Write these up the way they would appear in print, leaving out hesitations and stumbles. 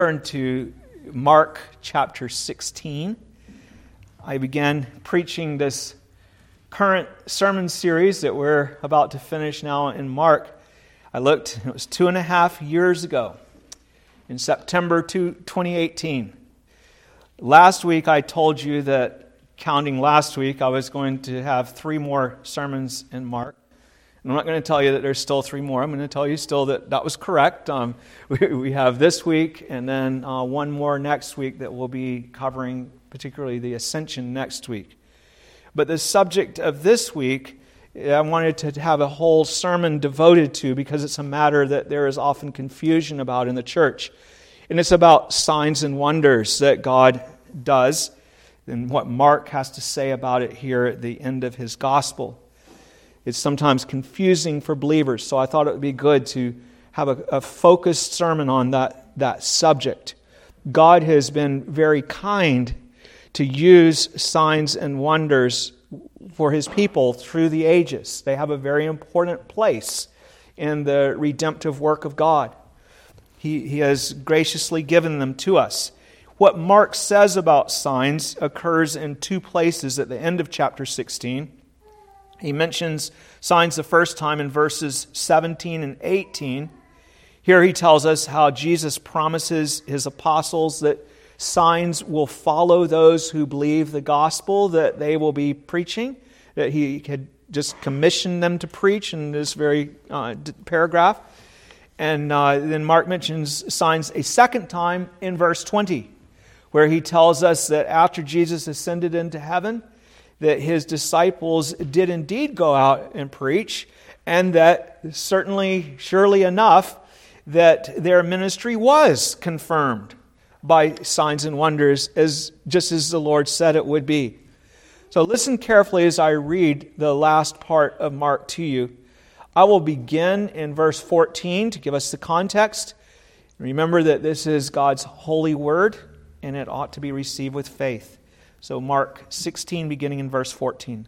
Turn to Mark chapter 16. I began preaching this current sermon series that we're about to finish now in Mark. I looked, it was 2.5 years ago, in September 2018. Last week I told you that, counting last week, I was going to have 3 more sermons in Mark. I'm not going to tell you that there's still 3 more. I'm going to tell you still that was correct. We have this week and then one more next week that we'll be covering, particularly the Ascension next week. But the subject of this week, I wanted to have a whole sermon devoted to because it's a matter that there is often confusion about in the church. And it's about signs and wonders that God does and what Mark has to say about it here at the end of his gospel. It's sometimes confusing for believers, so I thought it would be good to have a focused sermon on that subject. God has been very kind to use signs and wonders for His people through the ages. They have a very important place in the redemptive work of God. He has graciously given them to us. What Mark says about signs occurs in 2 places at the end of chapter 16. He mentions signs the first time in verses 17 and 18. Here he tells us how Jesus promises His apostles that signs will follow those who believe the gospel that they will be preaching, that He had just commissioned them to preach in this very paragraph. And then Mark mentions signs a second time in verse 20, where he tells us that after Jesus ascended into heaven, that His disciples did indeed go out and preach, and that surely enough, that their ministry was confirmed by signs and wonders, just as the Lord said it would be. So listen carefully as I read the last part of Mark to you. I will begin in verse 14 to give us the context. Remember that this is God's holy word, and it ought to be received with faith. So Mark 16, beginning in verse 14.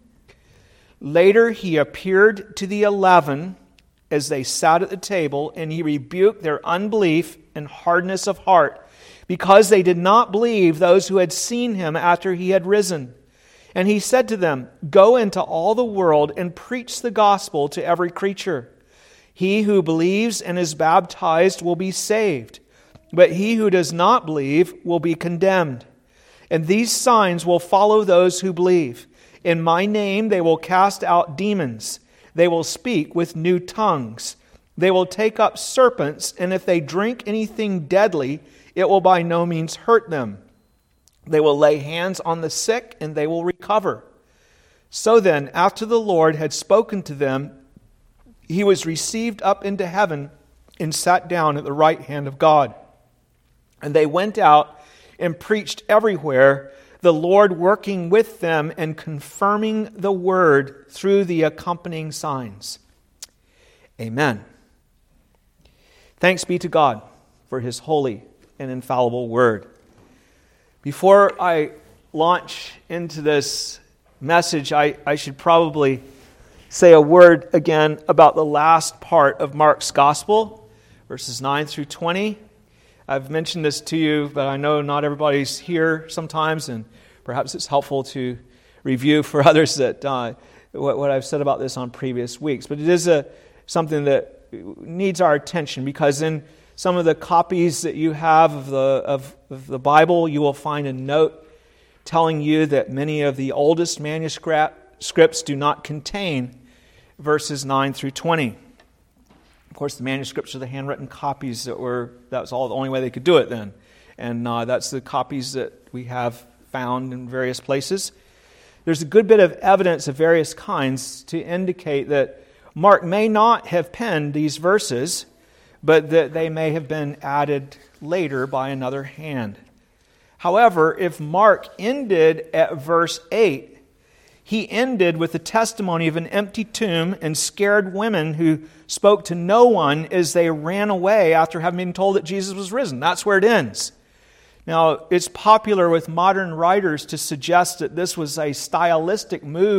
Later He appeared to the 11 as they sat at the table, and He rebuked their unbelief and hardness of heart, because they did not believe those who had seen Him after He had risen. And He said to them, "Go into all the world and preach the gospel to every creature. He who believes and is baptized will be saved, but he who does not believe will be condemned. And these signs will follow those who believe. In my name they will cast out demons. They will speak with new tongues. They will take up serpents, and if they drink anything deadly, it will by no means hurt them. They will lay hands on the sick, and they will recover." So then, after the Lord had spoken to them, He was received up into heaven and sat down at the right hand of God. And they went out and preached everywhere, the Lord working with them and confirming the word through the accompanying signs. Amen. Thanks be to God for His holy and infallible word. Before I launch into this message, I should probably say a word again about the last part of Mark's gospel, verses 9 through 20. I've mentioned this to you, but I know not everybody's here sometimes, and perhaps it's helpful to review for others that what I've said about this on previous weeks. But it is something that needs our attention, because in some of the copies that you have of the Bible, you will find a note telling you that many of the oldest manuscripts do not contain verses 9 through 20. Of course, the manuscripts are the handwritten copies that was all the only way they could do it then. And that's the copies that we have found in various places. There's a good bit of evidence of various kinds to indicate that Mark may not have penned these verses, but that they may have been added later by another hand. However, if Mark ended at verse 8, he ended with the testimony of an empty tomb and scared women who spoke to no one as they ran away after having been told that Jesus was risen. That's where it ends. Now, it's popular with modern writers to suggest that this was a stylistic move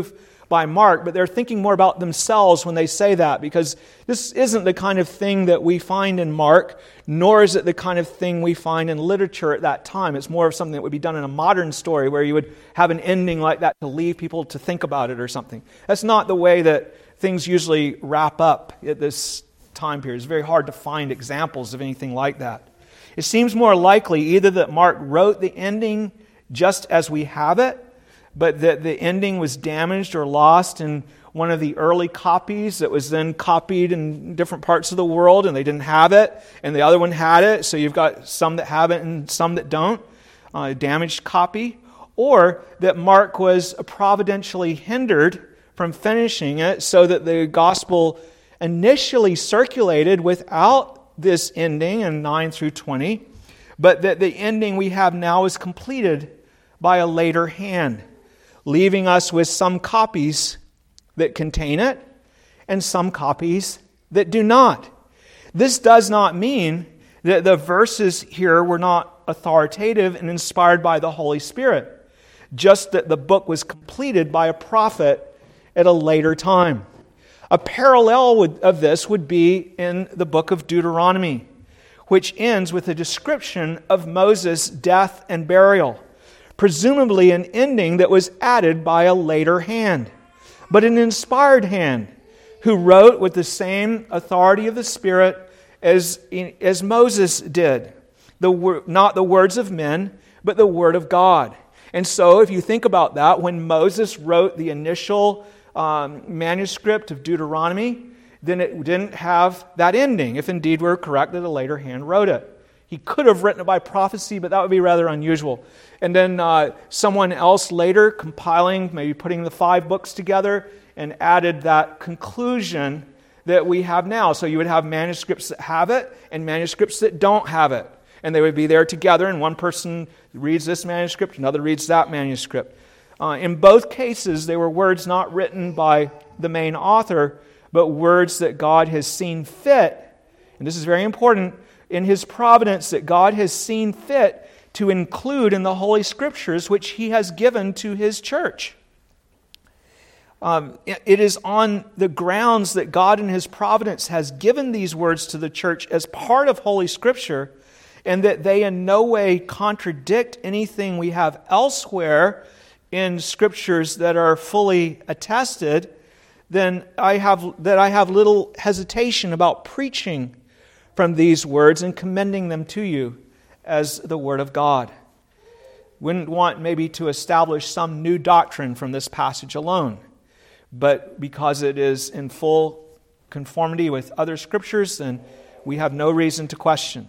by Mark, but they're thinking more about themselves when they say that, because this isn't the kind of thing that we find in Mark, nor is it the kind of thing we find in literature at that time. It's more of something that would be done in a modern story where you would have an ending like that to leave people to think about it or something. That's not the way that things usually wrap up at this time period. It's very hard to find examples of anything like that. It seems more likely either that Mark wrote the ending just as we have it, but that the ending was damaged or lost in one of the early copies that was then copied in different parts of the world, and they didn't have it, and the other one had it, so you've got some that have it and some that don't, a damaged copy. Or that Mark was providentially hindered from finishing it so that the gospel initially circulated without this ending in 9 through 20, but that the ending we have now is completed by a later hand, leaving us with some copies that contain it and some copies that do not. This does not mean that the verses here were not authoritative and inspired by the Holy Spirit, just that the book was completed by a prophet at a later time. A parallel of this would be in the book of Deuteronomy, which ends with a description of Moses' death and burial, presumably an ending that was added by a later hand, but an inspired hand who wrote with the same authority of the Spirit as Moses did. Not the words of men, but the Word of God. And so if you think about that, when Moses wrote the initial manuscript of Deuteronomy, then it didn't have that ending, if indeed we're correct that a later hand wrote it. He could have written it by prophecy, but that would be rather unusual. And then someone else later compiling, maybe putting the 5 books together, and added that conclusion that we have now. So you would have manuscripts that have it and manuscripts that don't have it. And they would be there together, and one person reads this manuscript, another reads that manuscript. In both cases, they were words not written by the main author, but words that God has seen fit, and this is very important, in His providence, that God has seen fit to include in the Holy Scriptures, which He has given to His church. It is on the grounds that God in His providence has given these words to the church as part of Holy Scripture, and that they in no way contradict anything we have elsewhere in Scriptures that are fully attested, then I have little hesitation about preaching from these words and commending them to you as the Word of God. Wouldn't want maybe to establish some new doctrine from this passage alone, but because it is in full conformity with other Scriptures, then we have no reason to question.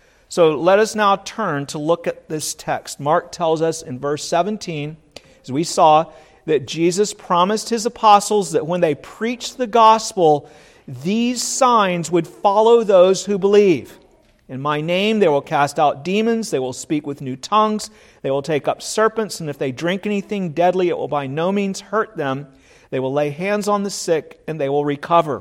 So let us now turn to look at this text. Mark tells us in verse 17, as we saw, that Jesus promised His apostles that when they preached the gospel, these signs would follow those who believe. In my name they will cast out demons, they will speak with new tongues, they will take up serpents, and if they drink anything deadly, it will by no means hurt them. They will lay hands on the sick, and they will recover.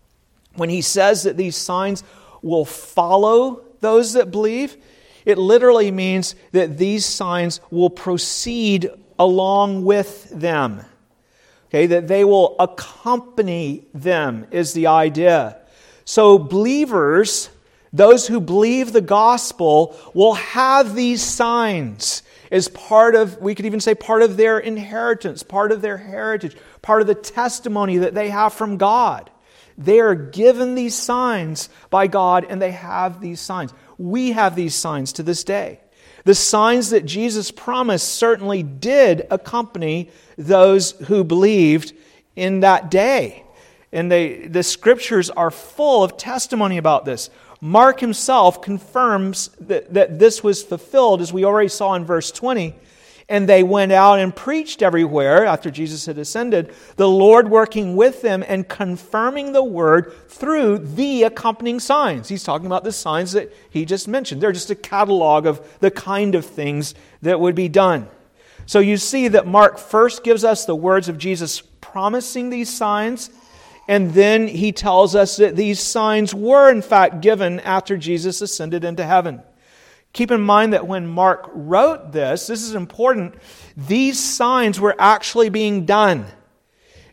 When He says that these signs will follow those that believe, it literally means that these signs will proceed along with them. Okay, that they will accompany them is the idea. So believers, those who believe the gospel, will have these signs as part of, we could even say, part of their inheritance, part of their heritage, part of the testimony that they have from God. They are given these signs by God, and they have these signs. We have these signs to this day. The signs that Jesus promised certainly did accompany those who believed in that day. And the Scriptures are full of testimony about this. Mark himself confirms that this was fulfilled, as we already saw in verse 20. And they went out and preached everywhere after Jesus had ascended, the Lord working with them and confirming the word through the accompanying signs. He's talking about the signs that he just mentioned. They're just a catalog of the kind of things that would be done. So you see that Mark first gives us the words of Jesus promising these signs, and then he tells us that these signs were in fact given after Jesus ascended into heaven. Keep in mind that when Mark wrote this is important, these signs were actually being done.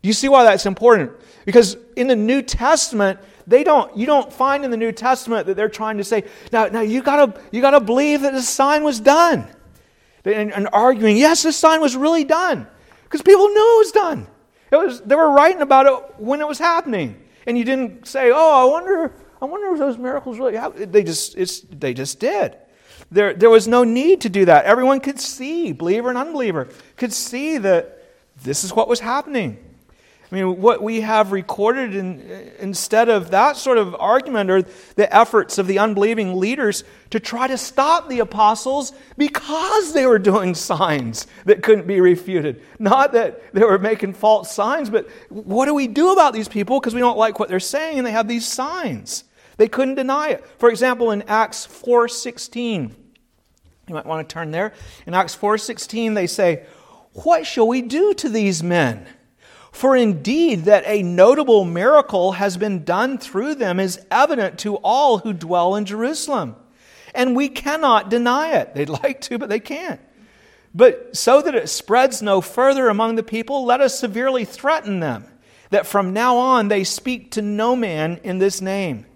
Do you see why that's important? Because in the New Testament, you don't find in the New Testament that they're trying to say, now you gotta believe that the sign was done. And arguing, yes, this sign was really done. Because people knew it was done. They were writing about it when it was happening. And you didn't say, I wonder if those miracles really happened. They just did. There was no need to do that. Everyone could see, believer and unbeliever, could see that this is what was happening. I mean, what we have recorded instead of that sort of argument are the efforts of the unbelieving leaders to try to stop the apostles because they were doing signs that couldn't be refuted. Not that they were making false signs, but what do we do about these people because we don't like what they're saying and they have these signs? They couldn't deny it. For example, in Acts 4:16, you might want to turn there. In Acts 4:16, they say, "What shall we do to these men? For indeed that a notable miracle has been done through them is evident to all who dwell in Jerusalem. And we cannot deny it." They'd like to, but they can't. "But so that it spreads no further among the people, let us severely threaten them, that from now on they speak to no man in this name."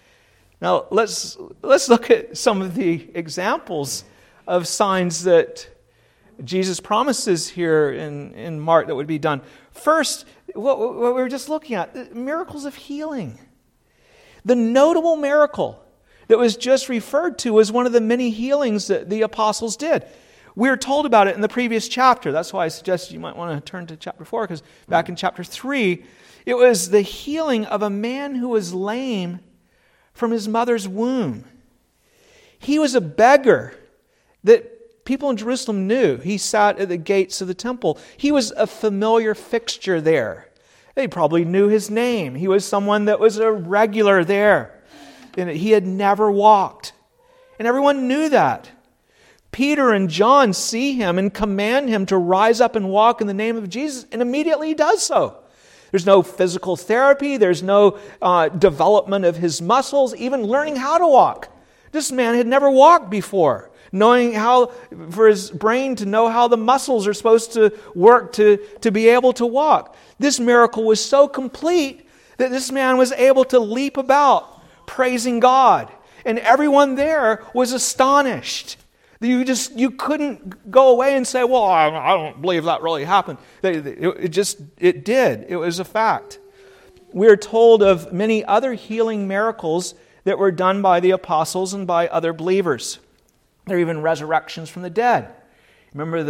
Now let's look at some of the examples of signs that Jesus promises here in Mark that would be done. First, what we were just looking at, miracles of healing. The notable miracle that was just referred to was one of the many healings that the apostles did. We were told about it in the previous chapter. That's why I suggested you might want to turn to chapter 4, because back in chapter 3, it was the healing of a man who was lame from his mother's womb. He was a beggar that people in Jerusalem knew. He sat at the gates of the temple. He was a familiar fixture there. They probably knew his name. He was someone that was a regular there. And he had never walked. And everyone knew that. Peter and John see him and command him to rise up and walk in the name of Jesus, and immediately he does so. There's no physical therapy. There's no development of his muscles, even learning how to walk. This man had never walked before. Knowing how, for his brain to know how the muscles are supposed to work to be able to walk. This miracle was so complete that this man was able to leap about, praising God. And everyone there was astonished. You couldn't go away and say, well, I don't believe that really happened. It did. It was a fact. We are told of many other healing miracles that were done by the apostles and by other believers. There are even resurrections from the dead. Remember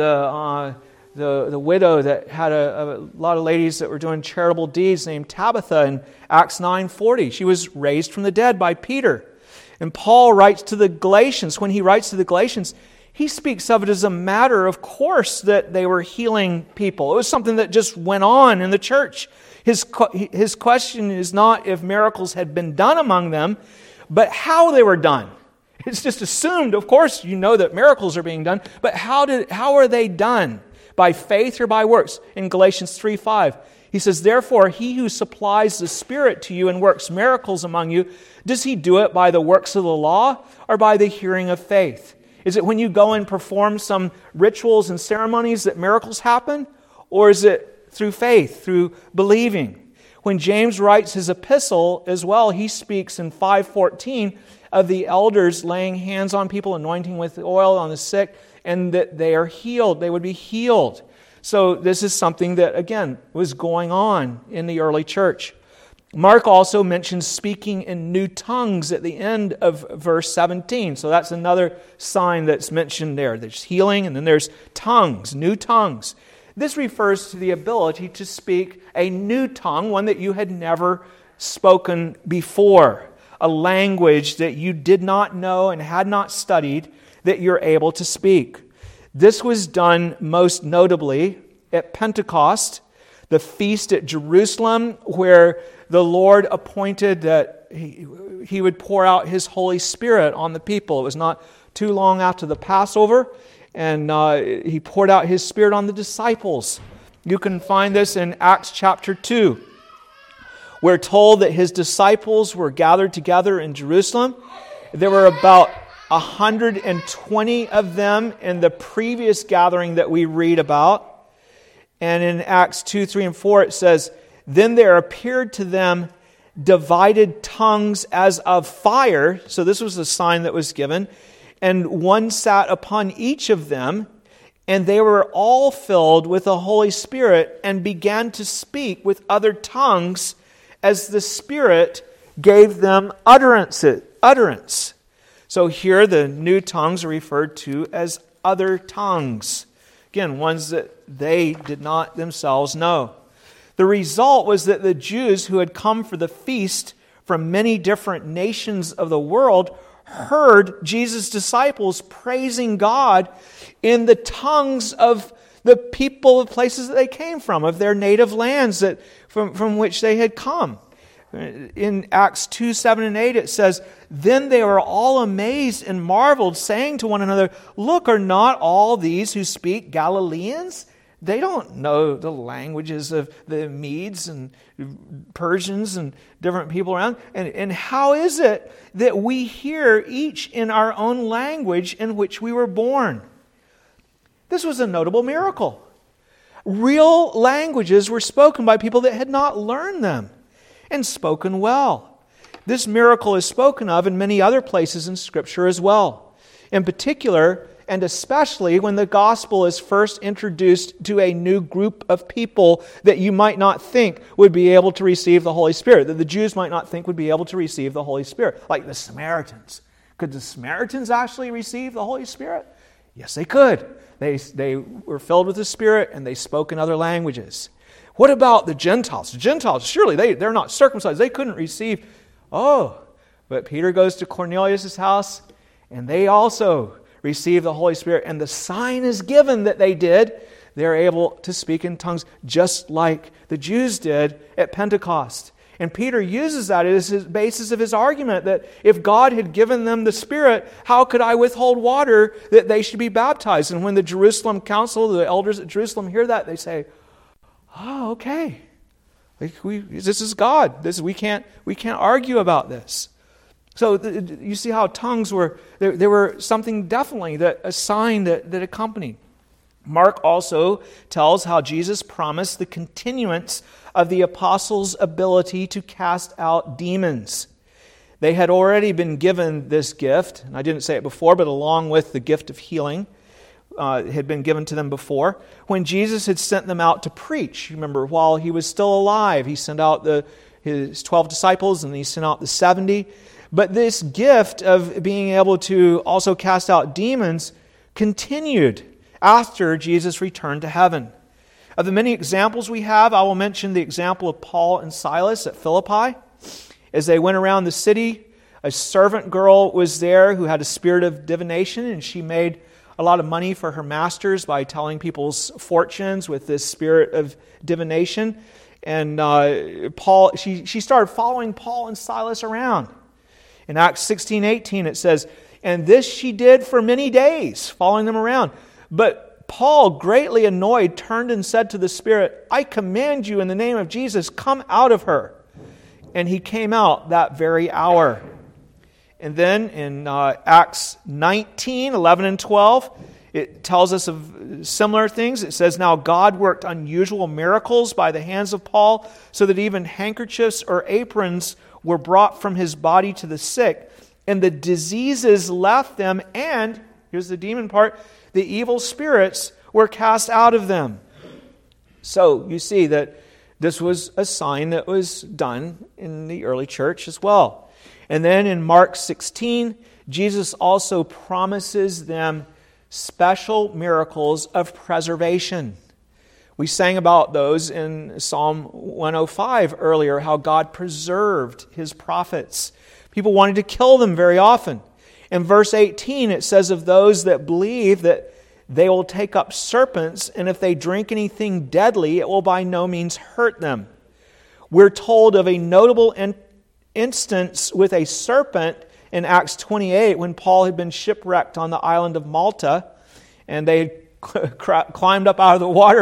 the widow that had a lot of ladies that were doing charitable deeds named Tabitha in Acts 9:40. She was raised from the dead by Peter. And Paul writes to the Galatians. When he writes to the Galatians, he speaks of it as a matter of course that they were healing people. It was something that just went on in the church. His question is not if miracles had been done among them, but how they were done. It's just assumed, of course, you know that miracles are being done, but how are they done? By faith or by works? In Galatians 3:5, he says, "Therefore, he who supplies the Spirit to you and works miracles among you, does he do it by the works of the law or by the hearing of faith? Is it when you go and perform some rituals and ceremonies that miracles happen? Or is it through faith, through believing?" When James writes his epistle as well, he speaks in 5:14 of the elders laying hands on people, anointing with oil on the sick, and that they are healed. They would be healed. So this is something that, again, was going on in the early church. Mark also mentions speaking in new tongues at the end of verse 17. So that's another sign that's mentioned there. There's healing, and then there's tongues, new tongues. This refers to the ability to speak a new tongue, one that you had never spoken before. A language that you did not know and had not studied that you're able to speak. This was done most notably at Pentecost, the feast at Jerusalem, where the Lord appointed that He would pour out His Holy Spirit on the people. It was not too long after the Passover, and He poured out His Spirit on the disciples. You can find this in Acts chapter 2. We're told that His disciples were gathered together in Jerusalem. There were about 120 of them in the previous gathering that we read about. And in Acts 2, 3, and 4, it says, "Then there appeared to them divided tongues as of fire." So this was the sign that was given. "And one sat upon each of them, and they were all filled with the Holy Spirit and began to speak with other tongues as the Spirit gave them utterance." So here the new tongues are referred to as other tongues. Again, ones that they did not themselves know. The result was that the Jews who had come for the feast from many different nations of the world heard Jesus' disciples praising God in the tongues of the people of places that they came from, of their native lands from which they had come. In Acts 2, 7, and 8 it says, "Then they were all amazed and marveled, saying to one another, 'Look, are not all these who speak Galileans?'" They don't know the languages of the Medes and Persians and different people around. And how is it that we hear each in our own language in which we were born? This was a notable miracle. Real languages were spoken by people that had not learned them, and spoken well. This miracle is spoken of in many other places in Scripture as well. In particular, and especially when the gospel is first introduced to a new group of people that you might not think would be able to receive the Holy Spirit, that the Jews might not think would be able to receive the Holy Spirit, like the Samaritans. Could the Samaritans actually receive the Holy Spirit? Yes, they could. They were filled with the Spirit and they spoke in other languages. What about the Gentiles? The Gentiles, surely they're not circumcised. They couldn't receive. But Peter goes to Cornelius' house, and they also receive the Holy Spirit. And the sign is given that they did. They're able to speak in tongues just like the Jews did at Pentecost. And Peter uses that as his basis of his argument that if God had given them the Spirit, how could I withhold water that they should be baptized? And when the Jerusalem council, the elders at Jerusalem hear that, they say, "Oh, okay. This is God. We can't argue about this." So you see how tongues were something definitely a sign that accompanied. Mark also tells how Jesus promised the continuance of the apostles' ability to cast out demons. They had already been given this gift, and I didn't say it before, but along with the gift of healing, had been given to them before, when Jesus had sent them out to preach. Remember, while he was still alive, he sent out his 12 disciples, and he sent out the 70. But this gift of being able to also cast out demons continued after Jesus returned to heaven. Of the many examples we have, I will mention the example of Paul and Silas at Philippi. As they went around the city, a servant girl was there who had a spirit of divination, and she made a lot of money for her masters by telling people's fortunes with this spirit of divination. And she started following Paul and Silas around. In Acts 16:18 it says, "And this she did for many days, following them around. But Paul, greatly annoyed, turned and said to the spirit, 'I command you in the name of Jesus, come out of her.' And he came out that very hour." And then in Acts 19, 11 and 12, it tells us of similar things. It says, "Now God worked unusual miracles by the hands of Paul, so that even handkerchiefs or aprons were brought from his body to the sick, and the diseases left them, and," here's the demon part, "the evil spirits were cast out of them." So you see that this was a sign that was done in the early church as well. And then in Mark 16, Jesus also promises them special miracles of preservation. We sang about those in Psalm 105 earlier, how God preserved His prophets. People wanted to kill them very often. In verse 18, it says of those that believe that they will take up serpents, and if they drink anything deadly, it will by no means hurt them. We're told of a notable instance with a serpent in Acts 28 when Paul had been shipwrecked on the island of Malta, and they had climbed up out of the water,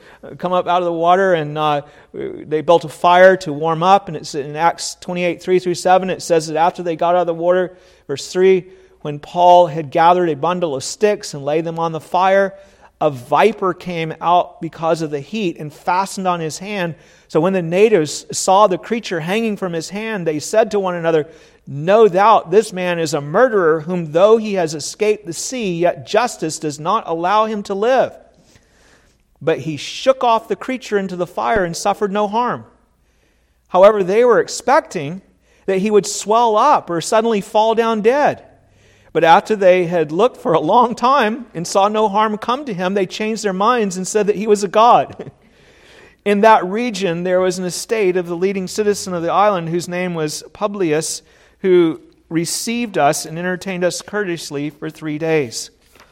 and they built a fire to warm up. And it's in Acts 28, 3-7, it says that after they got out of the water, verse 3, when Paul had gathered a bundle of sticks and laid them on the fire, a viper came out because of the heat and fastened on his hand. So when the natives saw the creature hanging from his hand, they said to one another, "No doubt this man is a murderer, whom though he has escaped the sea, yet justice does not allow him to live." But he shook off the creature into the fire and suffered no harm. However, they were expecting that he would swell up or suddenly fall down dead. But after they had looked for a long time and saw no harm come to him, they changed their minds and said that he was a god. In that region, there was an estate of the leading citizen of the island, whose name was Publius, who received us and entertained us courteously for 3 days.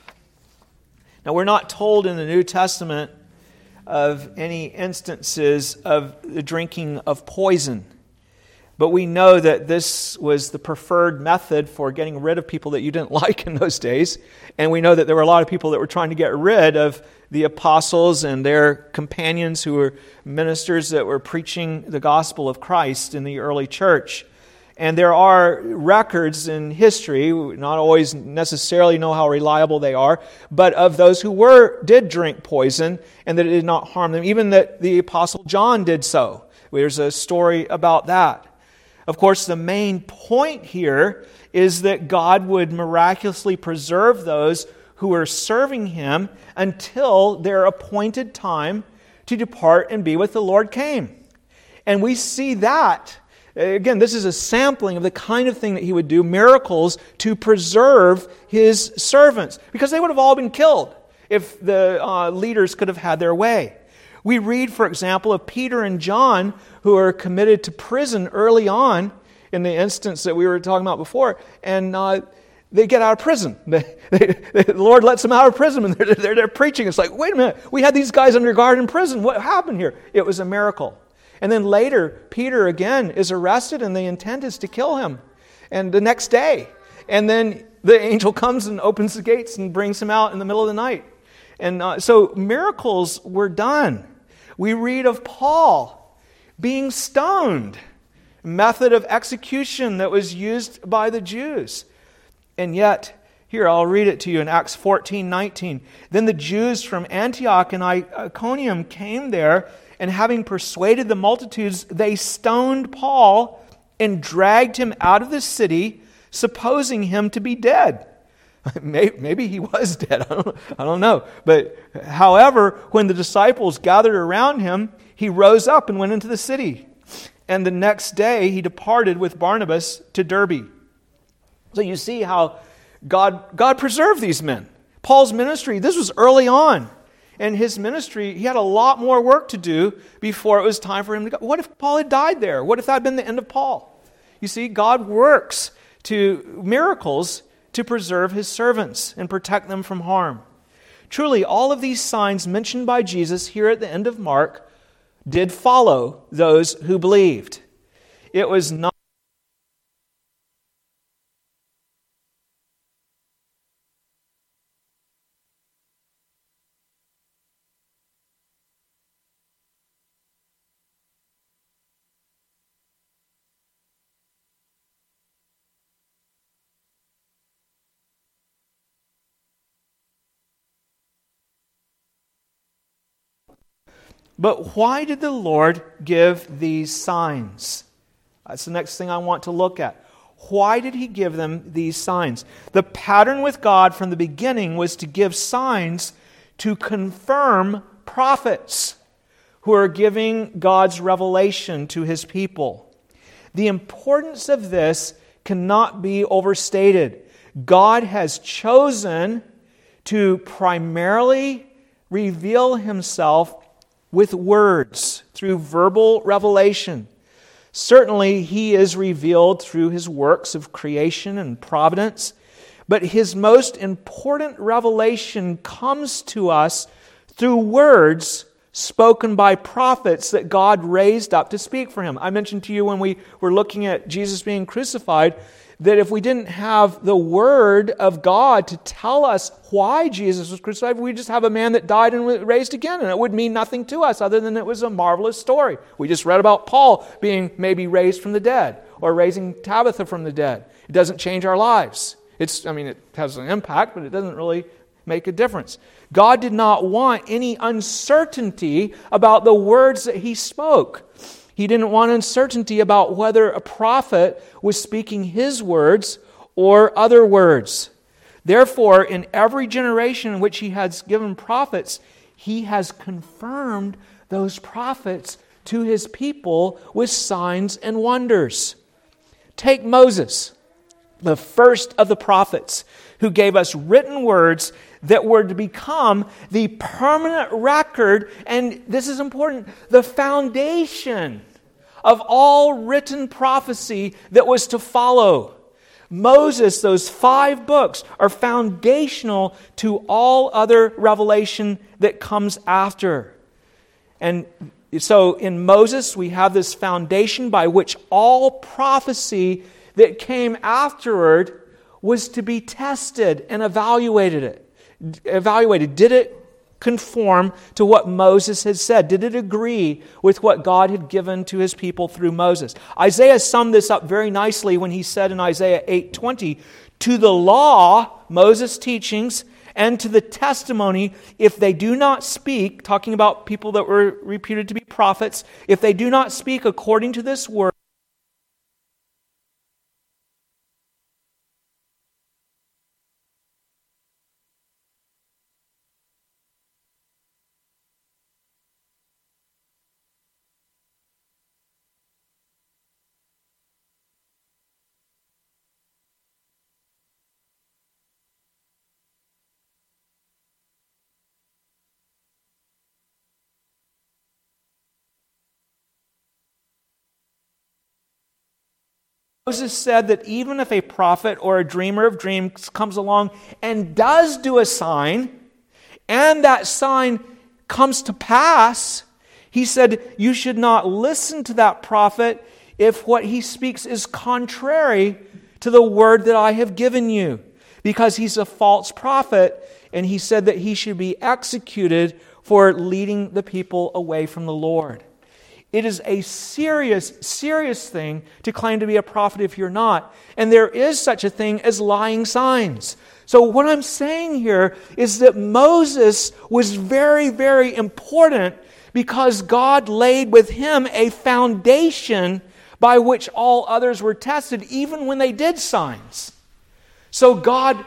Now, we're not told in the New Testament of any instances of the drinking of poison. But we know that this was the preferred method for getting rid of people that you didn't like in those days. And we know that there were a lot of people that were trying to get rid of the apostles and their companions who were ministers that were preaching the gospel of Christ in the early church. And there are records in history, we not always necessarily know how reliable they are, but of those who did drink poison and that it did not harm them, even that the Apostle John did so. There's a story about that. Of course, the main point here is that God would miraculously preserve those who were serving Him until their appointed time to depart and be with the Lord came. And we see that. Again, this is a sampling of the kind of thing that He would do, miracles to preserve His servants, because they would have all been killed if the leaders could have had their way. We read, for example, of Peter and John, who are committed to prison early on, in the instance that we were talking about before, and they get out of prison. The Lord lets them out of prison, and they're preaching. It's like, wait a minute, we had these guys under guard in prison. What happened here? It was a miracle. And then later, Peter again is arrested, and the intent is to kill him. And the next day, and then the angel comes and opens the gates and brings him out in the middle of the night. And so miracles were done. We read of Paul being stoned, a method of execution that was used by the Jews. And yet, here, I'll read it to you in Acts 14:19. Then the Jews from Antioch and Iconium came there, and having persuaded the multitudes, they stoned Paul and dragged him out of the city, supposing him to be dead. Maybe he was dead. I don't know. But however, when the disciples gathered around him, he rose up and went into the city. And the next day he departed with Barnabas to Derbe. So you see how God preserved these men. Paul's ministry, this was early on. And his ministry, he had a lot more work to do before it was time for him to go. What if Paul had died there? What if that had been the end of Paul? You see, God works to miracles to preserve His servants and protect them from harm. Truly, all of these signs mentioned by Jesus here at the end of Mark did follow those who believed. It was not But why did the Lord give these signs? That's the next thing I want to look at. Why did He give them these signs? The pattern with God from the beginning was to give signs to confirm prophets who are giving God's revelation to His people. The importance of this cannot be overstated. God has chosen to primarily reveal Himself with words, through verbal revelation. Certainly, He is revealed through His works of creation and providence, but His most important revelation comes to us through words spoken by prophets that God raised up to speak for Him. I mentioned to you when we were looking at Jesus being crucified that if we didn't have the Word of God to tell us why Jesus was crucified, we'd just have a man that died and was raised again, and it would mean nothing to us other than it was a marvelous story. We just read about Paul being maybe raised from the dead, or raising Tabitha from the dead. It doesn't change our lives. It has an impact, but it doesn't really make a difference. God did not want any uncertainty about the words that he spoke. He didn't want uncertainty about whether a prophet was speaking his words or other words. Therefore, in every generation in which he has given prophets, he has confirmed those prophets to his people with signs and wonders. Take Moses, the first of the prophets, who gave us written words that were to become the permanent record, and this is important, the foundation of all written prophecy that was to follow. Moses, those 5 books, are foundational to all other revelation that comes after. And so in Moses, we have this foundation by which all prophecy that came afterward was to be tested and evaluated. Did it conform to what Moses had said? Did it agree with what God had given to his people through Moses? Isaiah summed this up very nicely when he said in Isaiah 8:20, "To the law, Moses' teachings, and to the testimony, if they do not speak," talking about people that were reputed to be prophets, "if they do not speak according to this word, Moses said that even if a prophet or a dreamer of dreams comes along and does do a sign, and that sign comes to pass, he said, you should not listen to that prophet if what he speaks is contrary to the word that I have given you, because he's a false prophet, and he said that he should be executed for leading the people away from the Lord. It is a serious, serious thing to claim to be a prophet if you're not. And there is such a thing as lying signs. So what I'm saying here is that Moses was very, very important because God laid with him a foundation by which all others were tested, even when they did signs. So God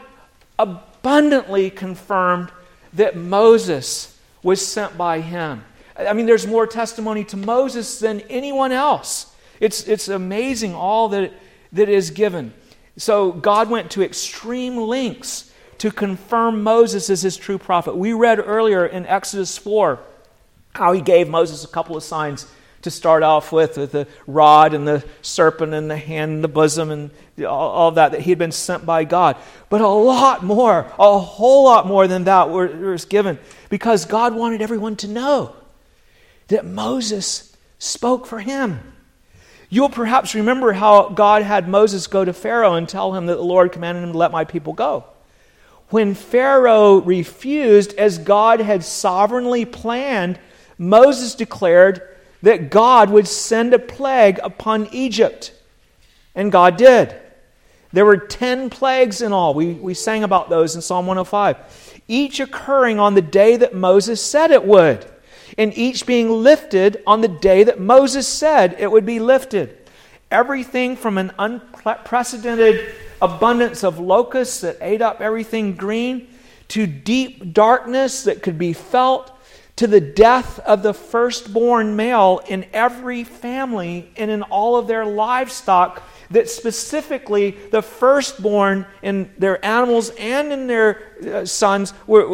abundantly confirmed that Moses was sent by him. I mean, there's more testimony to Moses than anyone else. It's amazing all that is given. So God went to extreme lengths to confirm Moses as his true prophet. We read earlier in Exodus 4 how he gave Moses a couple of signs to start off with the rod and the serpent and the hand and the bosom and all of that he had been sent by God. But a lot more, a whole lot more than that was given because God wanted everyone to know that Moses spoke for him. You'll perhaps remember how God had Moses go to Pharaoh and tell him that the Lord commanded him to let my people go. When Pharaoh refused, as God had sovereignly planned, Moses declared that God would send a plague upon Egypt. And God did. There were 10 plagues in all. We sang about those in Psalm 105. Each occurring on the day that Moses said it would. And each being lifted on the day that Moses said it would be lifted. Everything from an unprecedented abundance of locusts that ate up everything green, to deep darkness that could be felt, to the death of the firstborn male in every family and in all of their livestock, that specifically the firstborn in their animals and in their sons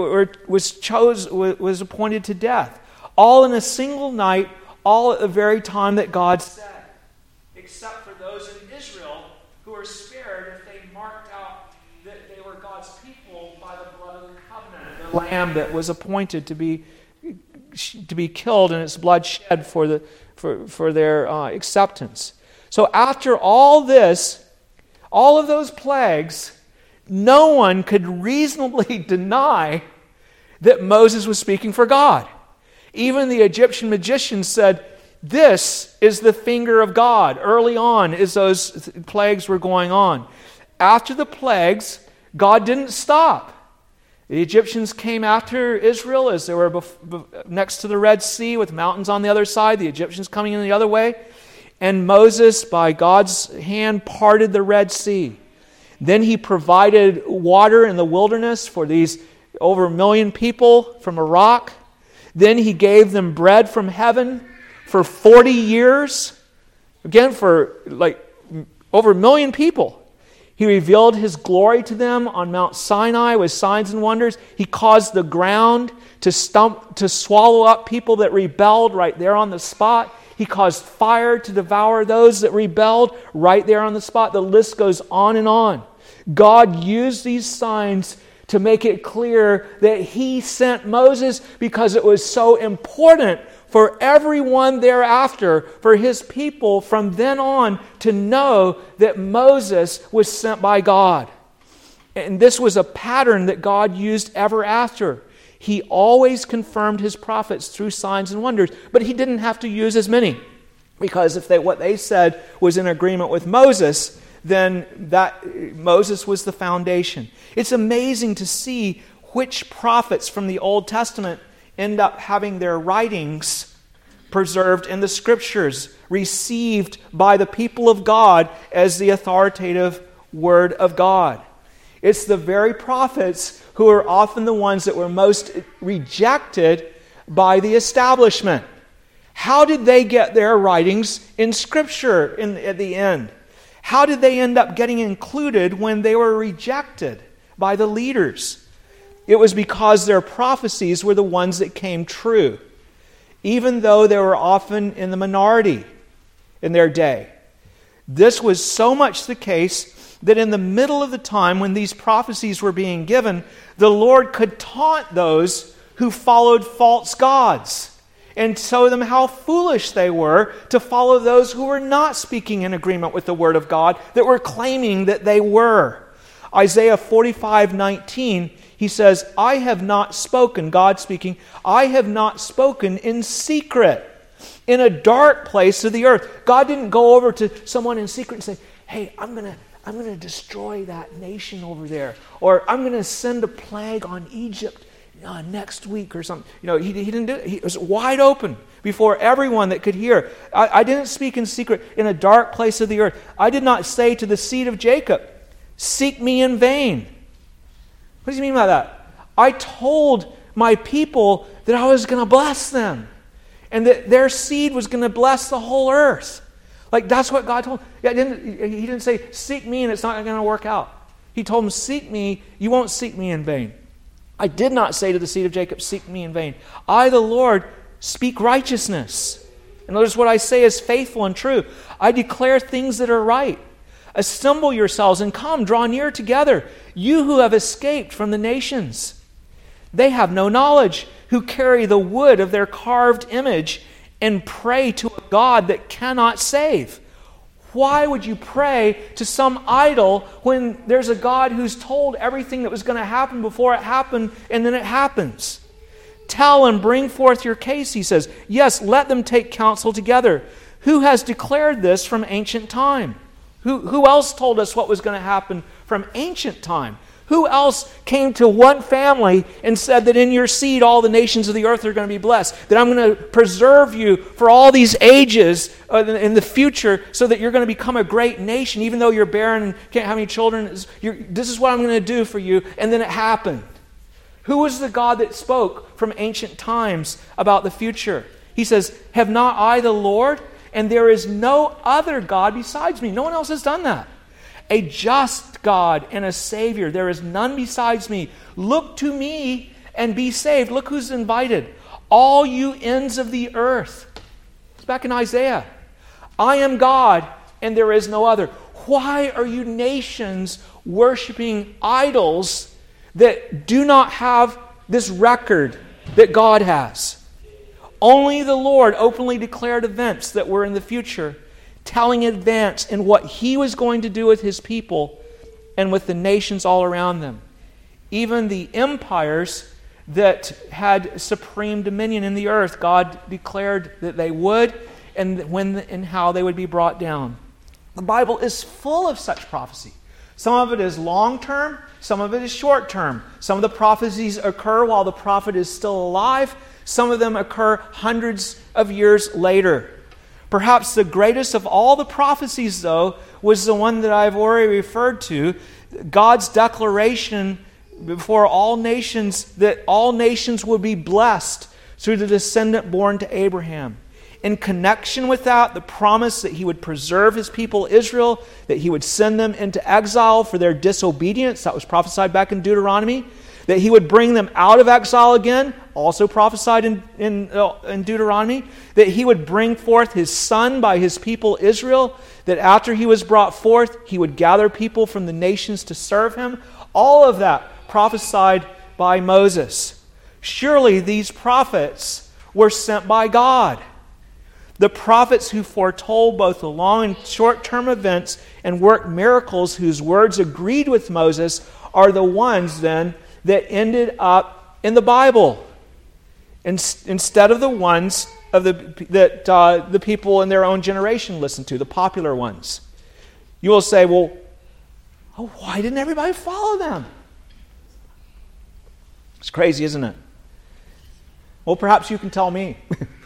was appointed to death. All in a single night, all at the very time that God said. Except for those in Israel who were spared if they marked out that they were God's people by the blood of the covenant. The lamb that was appointed to be killed and its blood shed for their acceptance. So after all this, all of those plagues, no one could reasonably deny that Moses was speaking for God. Even the Egyptian magicians said, this is the finger of God, early on as those plagues were going on. After the plagues, God didn't stop. The Egyptians came after Israel as they were next to the Red Sea with mountains on the other side, the Egyptians coming in the other way. And Moses, by God's hand, parted the Red Sea. Then he provided water in the wilderness for these over 1 million people from a rock. Then he gave them bread from heaven for 40 years. Again, for over 1 million people. He revealed His glory to them on Mount Sinai with signs and wonders. He caused the ground to swallow up people that rebelled right there on the spot. He caused fire to devour those that rebelled right there on the spot. The list goes on and on. God used these signs to make it clear that He sent Moses because it was so important for everyone thereafter, for His people from then on to know that Moses was sent by God. And this was a pattern that God used ever after. He always confirmed His prophets through signs and wonders, but He didn't have to use as many. Because if what they said was in agreement with Moses, then Moses was the foundation. It's amazing to see which prophets from the Old Testament end up having their writings preserved in the Scriptures, received by the people of God as the authoritative Word of God. It's the very prophets who are often the ones that were most rejected by the establishment. How did they get their writings in Scripture at the end? How did they end up getting included when they were rejected by the leaders? It was because their prophecies were the ones that came true, even though they were often in the minority in their day. This was so much the case that in the middle of the time when these prophecies were being given, the Lord could taunt those who followed false gods and show them how foolish they were to follow those who were not speaking in agreement with the Word of God, that were claiming that they were. Isaiah 45:19, he says, I have not spoken, God speaking, I have not spoken in secret, in a dark place of the earth. God didn't go over to someone in secret and say, hey, I'm going to destroy that nation over there, or I'm going to send a plague on Egypt next week or something. He didn't do it. It was wide open before everyone that could hear. I didn't speak in secret in a dark place of the earth. I did not say to the seed of Jacob, seek me in vain. What does he mean by that? I told my people that I was going to bless them and that their seed was going to bless the whole earth. That's what God told him. He didn't say, seek me and it's not going to work out. He told him, seek me, you won't seek me in vain. I did not say to the seed of Jacob, seek me in vain. I, the Lord, speak righteousness. And notice what I say is faithful and true. I declare things that are right. Assemble yourselves and come, draw near together, you who have escaped from the nations. They have no knowledge, who carry the wood of their carved image and pray to a God that cannot save. Why would you pray to some idol when there's a God who's told everything that was going to happen before it happened, and then it happens? Tell and bring forth your case, he says. Yes, let them take counsel together. Who has declared this from ancient time? Who else told us what was going to happen from ancient time? Who else came to one family and said that in your seed all the nations of the earth are going to be blessed? That I'm going to preserve you for all these ages in the future so that you're going to become a great nation, even though you're barren and can't have any children. This is what I'm going to do for you. And then it happened. Who was the God that spoke from ancient times about the future? He says, have not I the Lord? And there is no other God besides me. No one else has done that. A just God and a Savior. There is none besides me. Look to me and be saved. Look who's invited. All you ends of the earth. It's back in Isaiah. I am God and there is no other. Why are you nations worshiping idols that do not have this record that God has? Only the Lord openly declared events that were in the future, telling in advance in what He was going to do with His people and with the nations all around them. Even the empires that had supreme dominion in the earth, God declared that they would, and when and how they would be brought down. The Bible is full of such prophecy. Some of it is long-term, some of it is short-term. Some of the prophecies occur while the prophet is still alive. Some of them occur hundreds of years later. Perhaps the greatest of all the prophecies, though, was the one that I've already referred to, God's declaration before all nations that all nations would be blessed through the descendant born to Abraham. In connection with that, the promise that he would preserve his people Israel, that he would send them into exile for their disobedience, that was prophesied back in Deuteronomy, that he would bring them out of exile again, also prophesied in Deuteronomy, that he would bring forth his son by his people Israel, that after he was brought forth, he would gather people from the nations to serve him. All of that prophesied by Moses. Surely these prophets were sent by God. The prophets who foretold both the long and short-term events and worked miracles whose words agreed with Moses are the ones then that ended up in the Bible instead of the ones of that the people in their own generation listened to, the popular ones. You will say, well, why didn't everybody follow them? It's crazy, isn't it? Well, perhaps you can tell me.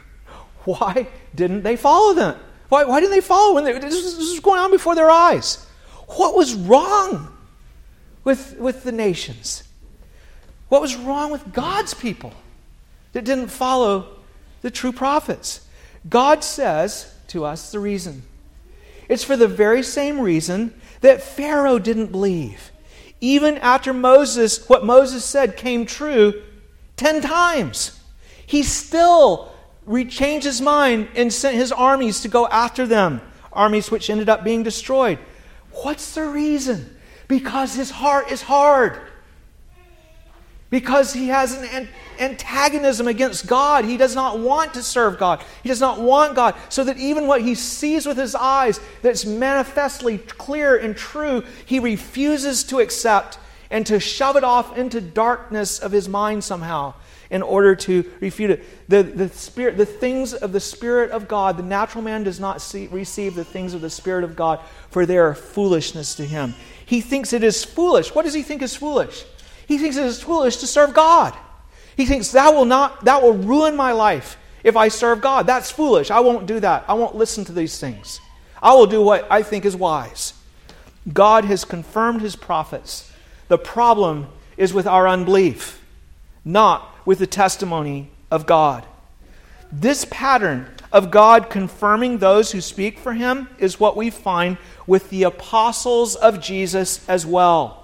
Why didn't they follow them? Why didn't they follow when this was going on before their eyes? What was wrong with the nations? What was wrong with God's people that didn't follow the true prophets? God says to us the reason. It's for the very same reason that Pharaoh didn't believe. Even after what Moses said came true 10 times, he still changed his mind and sent his armies to go after them, armies which ended up being destroyed. What's the reason? Because his heart is hard. Because he has an antagonism against God. He does not want to serve God. He does not want God. So that even what he sees with his eyes that's manifestly clear and true, he refuses to accept and to shove it off into darkness of his mind somehow in order to refute it. The things of the Spirit of God, the natural man does not receive the things of the Spirit of God, for they are foolishness to him. He thinks it is foolish. What does he think is foolish? He thinks it is foolish to serve God. He thinks that will ruin my life if I serve God. That's foolish. I won't do that. I won't listen to these things. I will do what I think is wise. God has confirmed his prophets. The problem is with our unbelief, not with the testimony of God. This pattern of God confirming those who speak for him is what we find with the apostles of Jesus as well.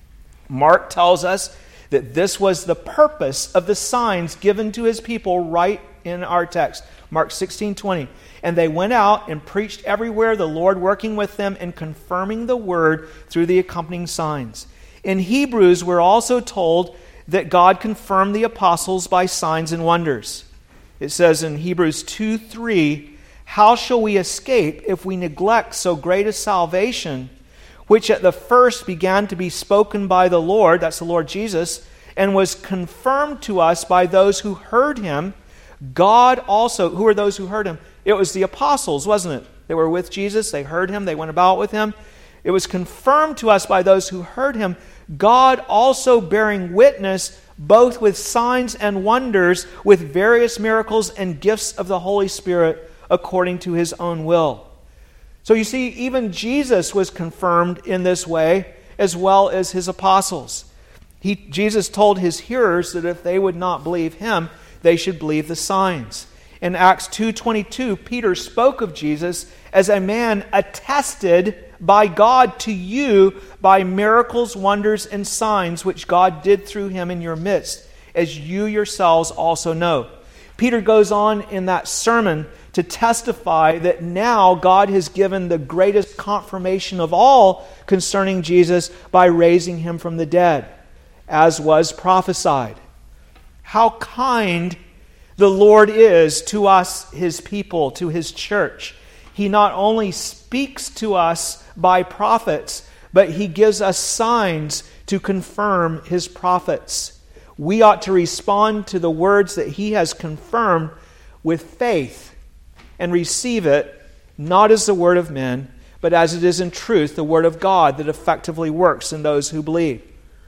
Mark tells us that this was the purpose of the signs given to his people right in our text. Mark 16:20. And they went out and preached everywhere, the Lord working with them and confirming the word through the accompanying signs. In Hebrews, we're also told that God confirmed the apostles by signs and wonders. It says in Hebrews 2:3, how shall we escape if we neglect so great a salvation, which at the first began to be spoken by the Lord, that's the Lord Jesus, and was confirmed to us by those who heard him? God also, who are those who heard him? It was the apostles, wasn't it? They were with Jesus, they heard him, they went about with him. It was confirmed to us by those who heard him, God also bearing witness both with signs and wonders, with various miracles and gifts of the Holy Spirit according to his own will. So you see, even Jesus was confirmed in this way, as well as his apostles. Jesus told his hearers that if they would not believe him, they should believe the signs. In Acts 2:22, Peter spoke of Jesus as a man attested by God to you by miracles, wonders, and signs which God did through him in your midst, as you yourselves also know. Peter goes on in that sermon to testify that now God has given the greatest confirmation of all concerning Jesus by raising him from the dead, as was prophesied. How kind the Lord is to us, his people, to his church. He not only speaks to us by prophets, but he gives us signs to confirm his prophets. We ought to respond to the words that he has confirmed with faith and receive it, not as the word of men, but as it is in truth, the Word of God that effectively works in those who believe.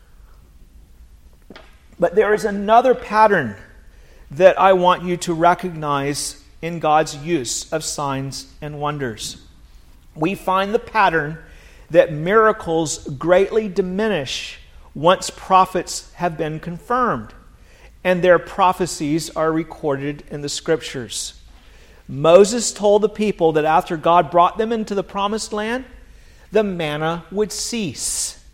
But there is another pattern that I want you to recognize in God's use of signs and wonders. We find the pattern that miracles greatly diminish once prophets have been confirmed, and their prophecies are recorded in the Scriptures. Moses told the people that after God brought them into the promised land, the manna would cease.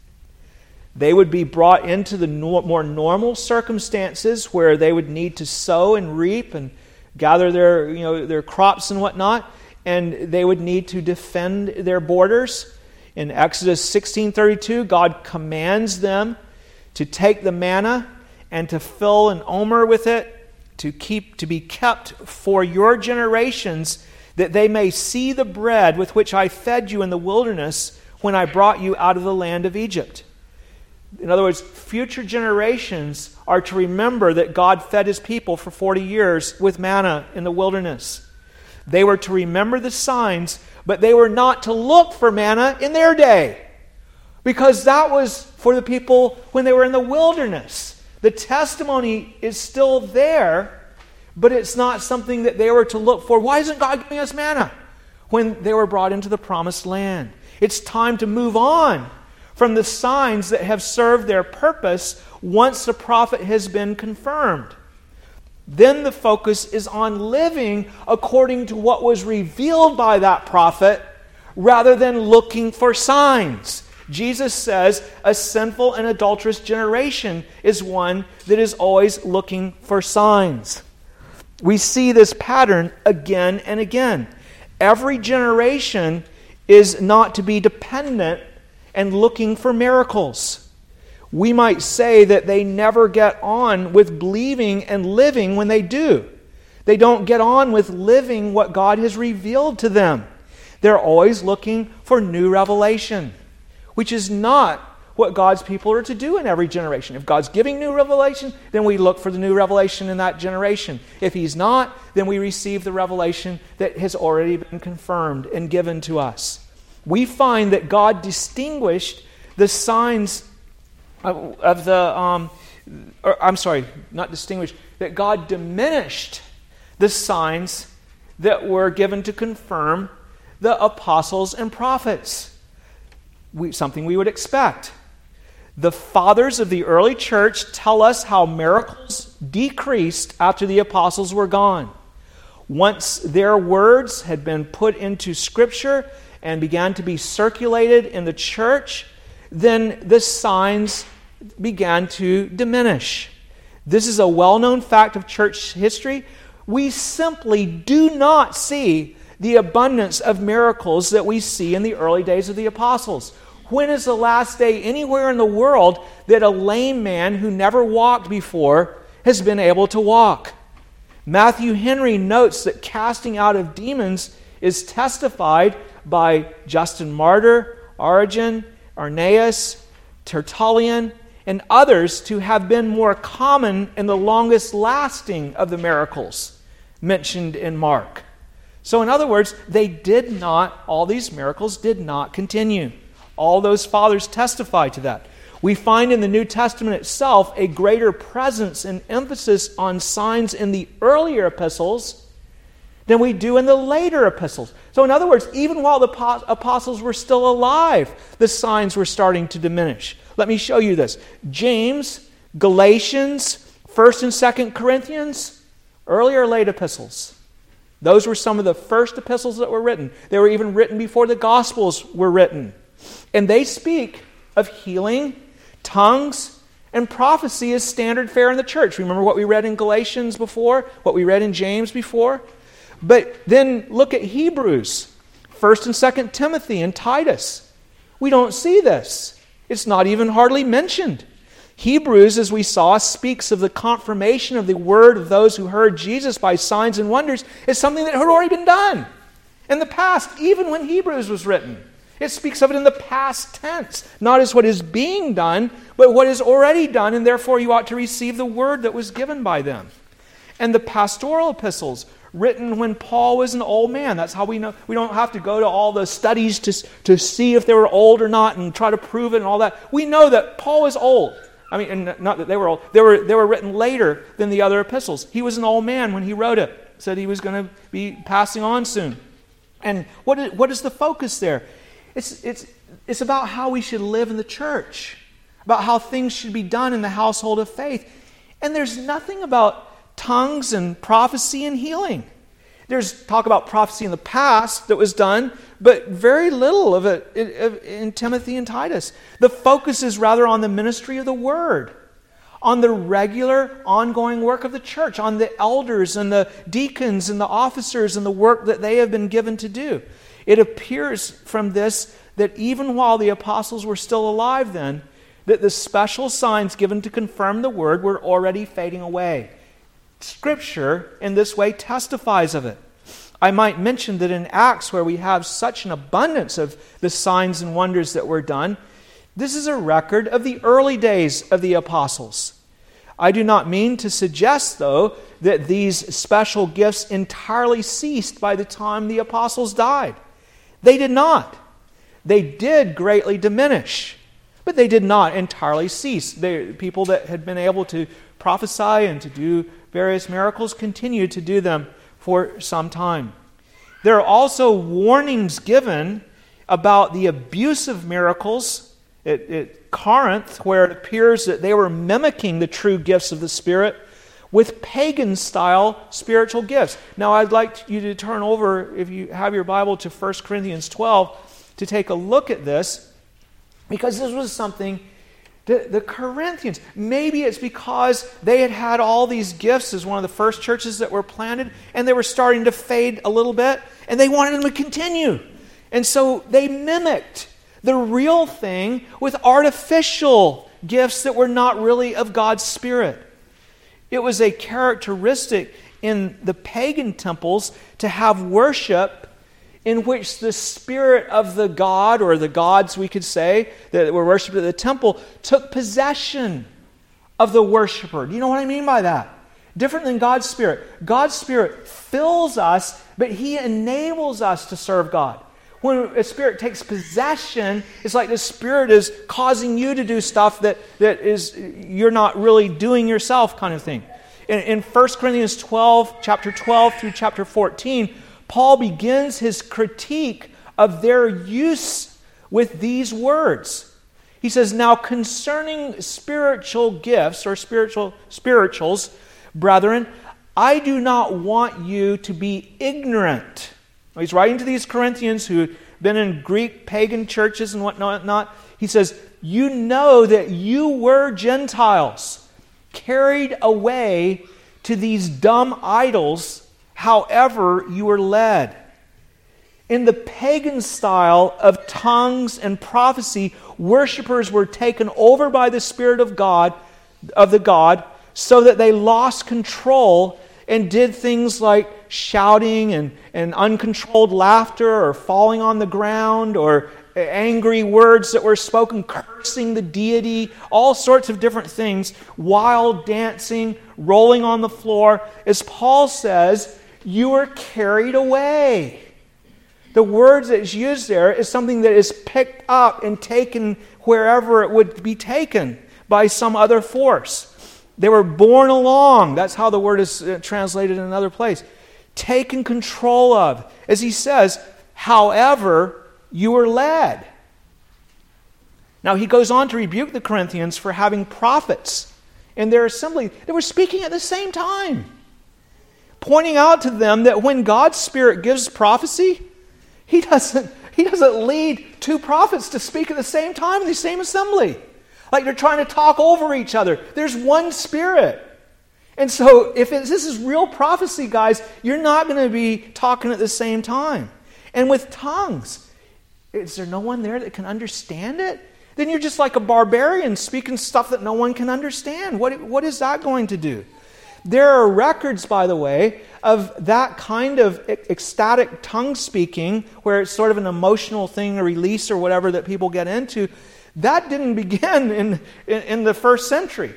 They would be brought into the more normal circumstances where they would need to sow and reap and gather their crops and whatnot, and they would need to defend their borders. In Exodus 16:32, God commands them to take the manna and to fill an omer with it, to be kept for your generations, that they may see the bread with which I fed you in the wilderness when I brought you out of the land of Egypt. In other words, future generations are to remember that God fed His people for 40 years with manna in the wilderness. They were to remember the signs, but they were not to look for manna in their day, because that was for the people when they were in the wilderness. The testimony is still there, but it's not something that they were to look for. Why isn't God giving us manna? When they were brought into the promised land. It's time to move on from the signs that have served their purpose once the prophet has been confirmed. Then the focus is on living according to what was revealed by that prophet rather than looking for signs. Jesus says a sinful and adulterous generation is one that is always looking for signs. We see this pattern again and again. Every generation is not to be dependent and looking for miracles. We might say that they never get on with believing and living when they do. They don't get on with living what God has revealed to them. They're always looking for new revelation, which is not what God's people are to do in every generation. If God's giving new revelation, then we look for the new revelation in that generation. If He's not, then we receive the revelation that has already been confirmed and given to us. We find that God distinguished the signs that God diminished the signs that were given to confirm the apostles and prophets. Something we would expect. The fathers of the early church tell us how miracles decreased after the apostles were gone. Once their words had been put into Scripture and began to be circulated in the church, then the signs began to diminish. This is a well-known fact of church history. We simply do not see the abundance of miracles that we see in the early days of the apostles. When is the last day anywhere in the world that a lame man who never walked before has been able to walk? Matthew Henry notes that casting out of demons is testified by Justin Martyr, Origen, Irenaeus, Tertullian, and others to have been more common and the longest lasting of the miracles mentioned in Mark. So in other words, all these miracles did not continue. All those fathers testify to that. We find in the New Testament itself a greater presence and emphasis on signs in the earlier epistles than we do in the later epistles. So in other words, even while the apostles were still alive, the signs were starting to diminish. Let me show you this. James, Galatians, 1st and 2nd Corinthians, early or late epistles. Those were some of the first epistles that were written. They were even written before the Gospels were written. And they speak of healing, tongues, and prophecy as standard fare in the church. Remember what we read in Galatians before? What we read in James before? But then look at Hebrews, 1st and 2nd Timothy, and Titus. We don't see this. It's not even hardly mentioned. Hebrews, as we saw, speaks of the confirmation of the word of those who heard Jesus by signs and wonders as something that had already been done in the past, even when Hebrews was written. It speaks of it in the past tense, not as what is being done, but what is already done, and therefore you ought to receive the word that was given by them. And the pastoral epistles, written when Paul was an old man. That's how we know. We don't have to go to all the studies to see if they were old or not and try to prove it and all that. We know that Paul is old. I mean, and not that they were old. They were written later than the other epistles. He was an old man when he wrote it. Said he was going to be passing on soon. And what is the focus there? It's about how we should live in the church, about how things should be done in the household of faith. And there's nothing about tongues and prophecy and healing. There's talk about prophecy in the past that was done, but very little of it in Timothy and Titus. The focus is rather on the ministry of the Word, on the regular, ongoing work of the church, on the elders and the deacons and the officers and the work that they have been given to do. It appears from this that even while the apostles were still alive then, that the special signs given to confirm the Word were already fading away. Scripture, in this way, testifies of it. I might mention that in Acts, where we have such an abundance of the signs and wonders that were done, this is a record of the early days of the apostles. I do not mean to suggest, though, that these special gifts entirely ceased by the time the apostles died. They did not. They did greatly diminish, but they did not entirely cease. People that had been able to prophesy and to do various miracles continued to do them for some time. There are also warnings given about the abuse of miracles at Corinth, where it appears that they were mimicking the true gifts of the Spirit with pagan-style spiritual gifts. Now, I'd like you to turn over, if you have your Bible, to 1 Corinthians 12 to take a look at this, because this was something the Corinthians, maybe it's because they had all these gifts as one of the first churches that were planted, and they were starting to fade a little bit, and they wanted them to continue. And so they mimicked the real thing with artificial gifts that were not really of God's Spirit. It was a characteristic in the pagan temples to have worship in which the spirit of the god, or the gods we could say, that were worshipped at the temple, took possession of the worshiper. Do you know what I mean by that? Different than God's Spirit. God's Spirit fills us, but He enables us to serve God. When a spirit takes possession, it's like the Spirit is causing you to do stuff that is you're not really doing yourself, kind of thing. In 1 Corinthians 12, chapter 12 through chapter 14, Paul begins his critique of their use with these words. He says, "Now concerning spiritual gifts," or spirituals, brethren, "I do not want you to be ignorant." Now, he's writing to these Corinthians who had been in Greek pagan churches and whatnot. He says, "You know that you were Gentiles, carried away to these dumb idols, however you were led." In the pagan style of tongues and prophecy, worshipers were taken over by the Spirit of God, so that they lost control and did things like shouting and uncontrolled laughter, or falling on the ground, or angry words that were spoken, cursing the deity, all sorts of different things, wild dancing, rolling on the floor. As Paul says, you were carried away. The word that is used there is something that is picked up and taken wherever it would be taken by some other force. They were borne along. That's how the word is translated in another place. Taken control of. As he says, however you were led. Now he goes on to rebuke the Corinthians for having prophets in their assembly. They were speaking at the same time, pointing out to them that when God's Spirit gives prophecy, He doesn't lead two prophets to speak at the same time in the same assembly. Like they're trying to talk over each other. There's one Spirit. And so if this is real prophecy, guys, you're not going to be talking at the same time. And with tongues, is there no one there that can understand it? Then you're just like a barbarian speaking stuff that no one can understand. What is that going to do? There are records, by the way, of that kind of ecstatic tongue speaking, where it's sort of an emotional thing, a release or whatever that people get into. That didn't begin in the first century.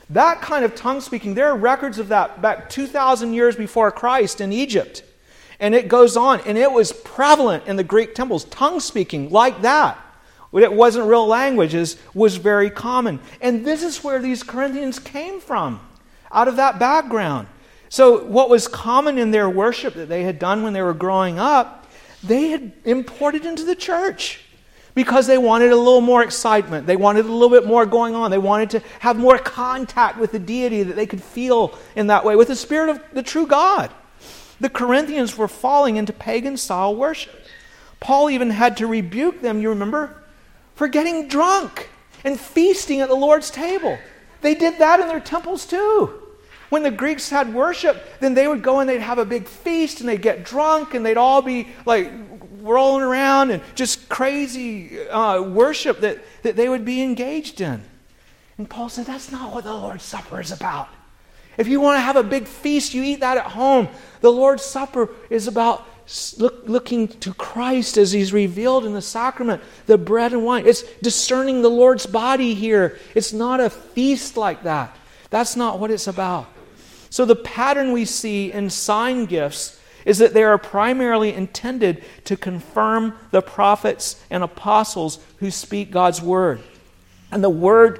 That kind of tongue speaking, there are records of that back 2,000 years before Christ in Egypt. And it goes on, and it was prevalent in the Greek temples. Tongue speaking like that, when it wasn't real languages, was very common. And this is where these Corinthians came from, out of that background. So what was common in their worship that they had done when they were growing up, they had imported into the church because they wanted a little more excitement. They wanted a little bit more going on. They wanted to have more contact with the deity that they could feel in that way, with the Spirit of the true God. The Corinthians were falling into pagan-style worship. Paul even had to rebuke them, you remember, for getting drunk and feasting at the Lord's table. They did that in their temples too. When the Greeks had worship, then they would go and they'd have a big feast and they'd get drunk and they'd all be like rolling around and just crazy worship that they would be engaged in. And Paul said, that's not what the Lord's Supper is about. If you want to have a big feast, you eat that at home. The Lord's Supper is about looking to Christ as He's revealed in the sacrament, the bread and wine. It's discerning the Lord's body here. It's not a feast like that. That's not what it's about. So the pattern we see in sign gifts is that they are primarily intended to confirm the prophets and apostles who speak God's word. And the word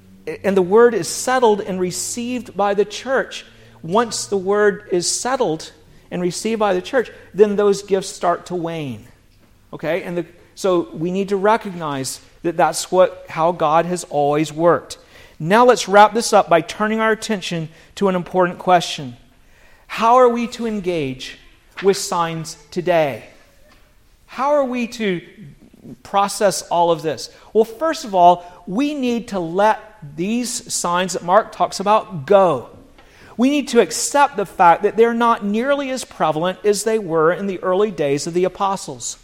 is settled and received by the church. Once the word is settled and received by the church, then those gifts start to wane. Okay? So we need to recognize that that's how God has always worked. Now let's wrap this up by turning our attention to an important question. How are we to engage with signs today? How are we to process all of this? Well, first of all, we need to let these signs that Mark talks about go. We need to accept the fact that they're not nearly as prevalent as they were in the early days of the apostles.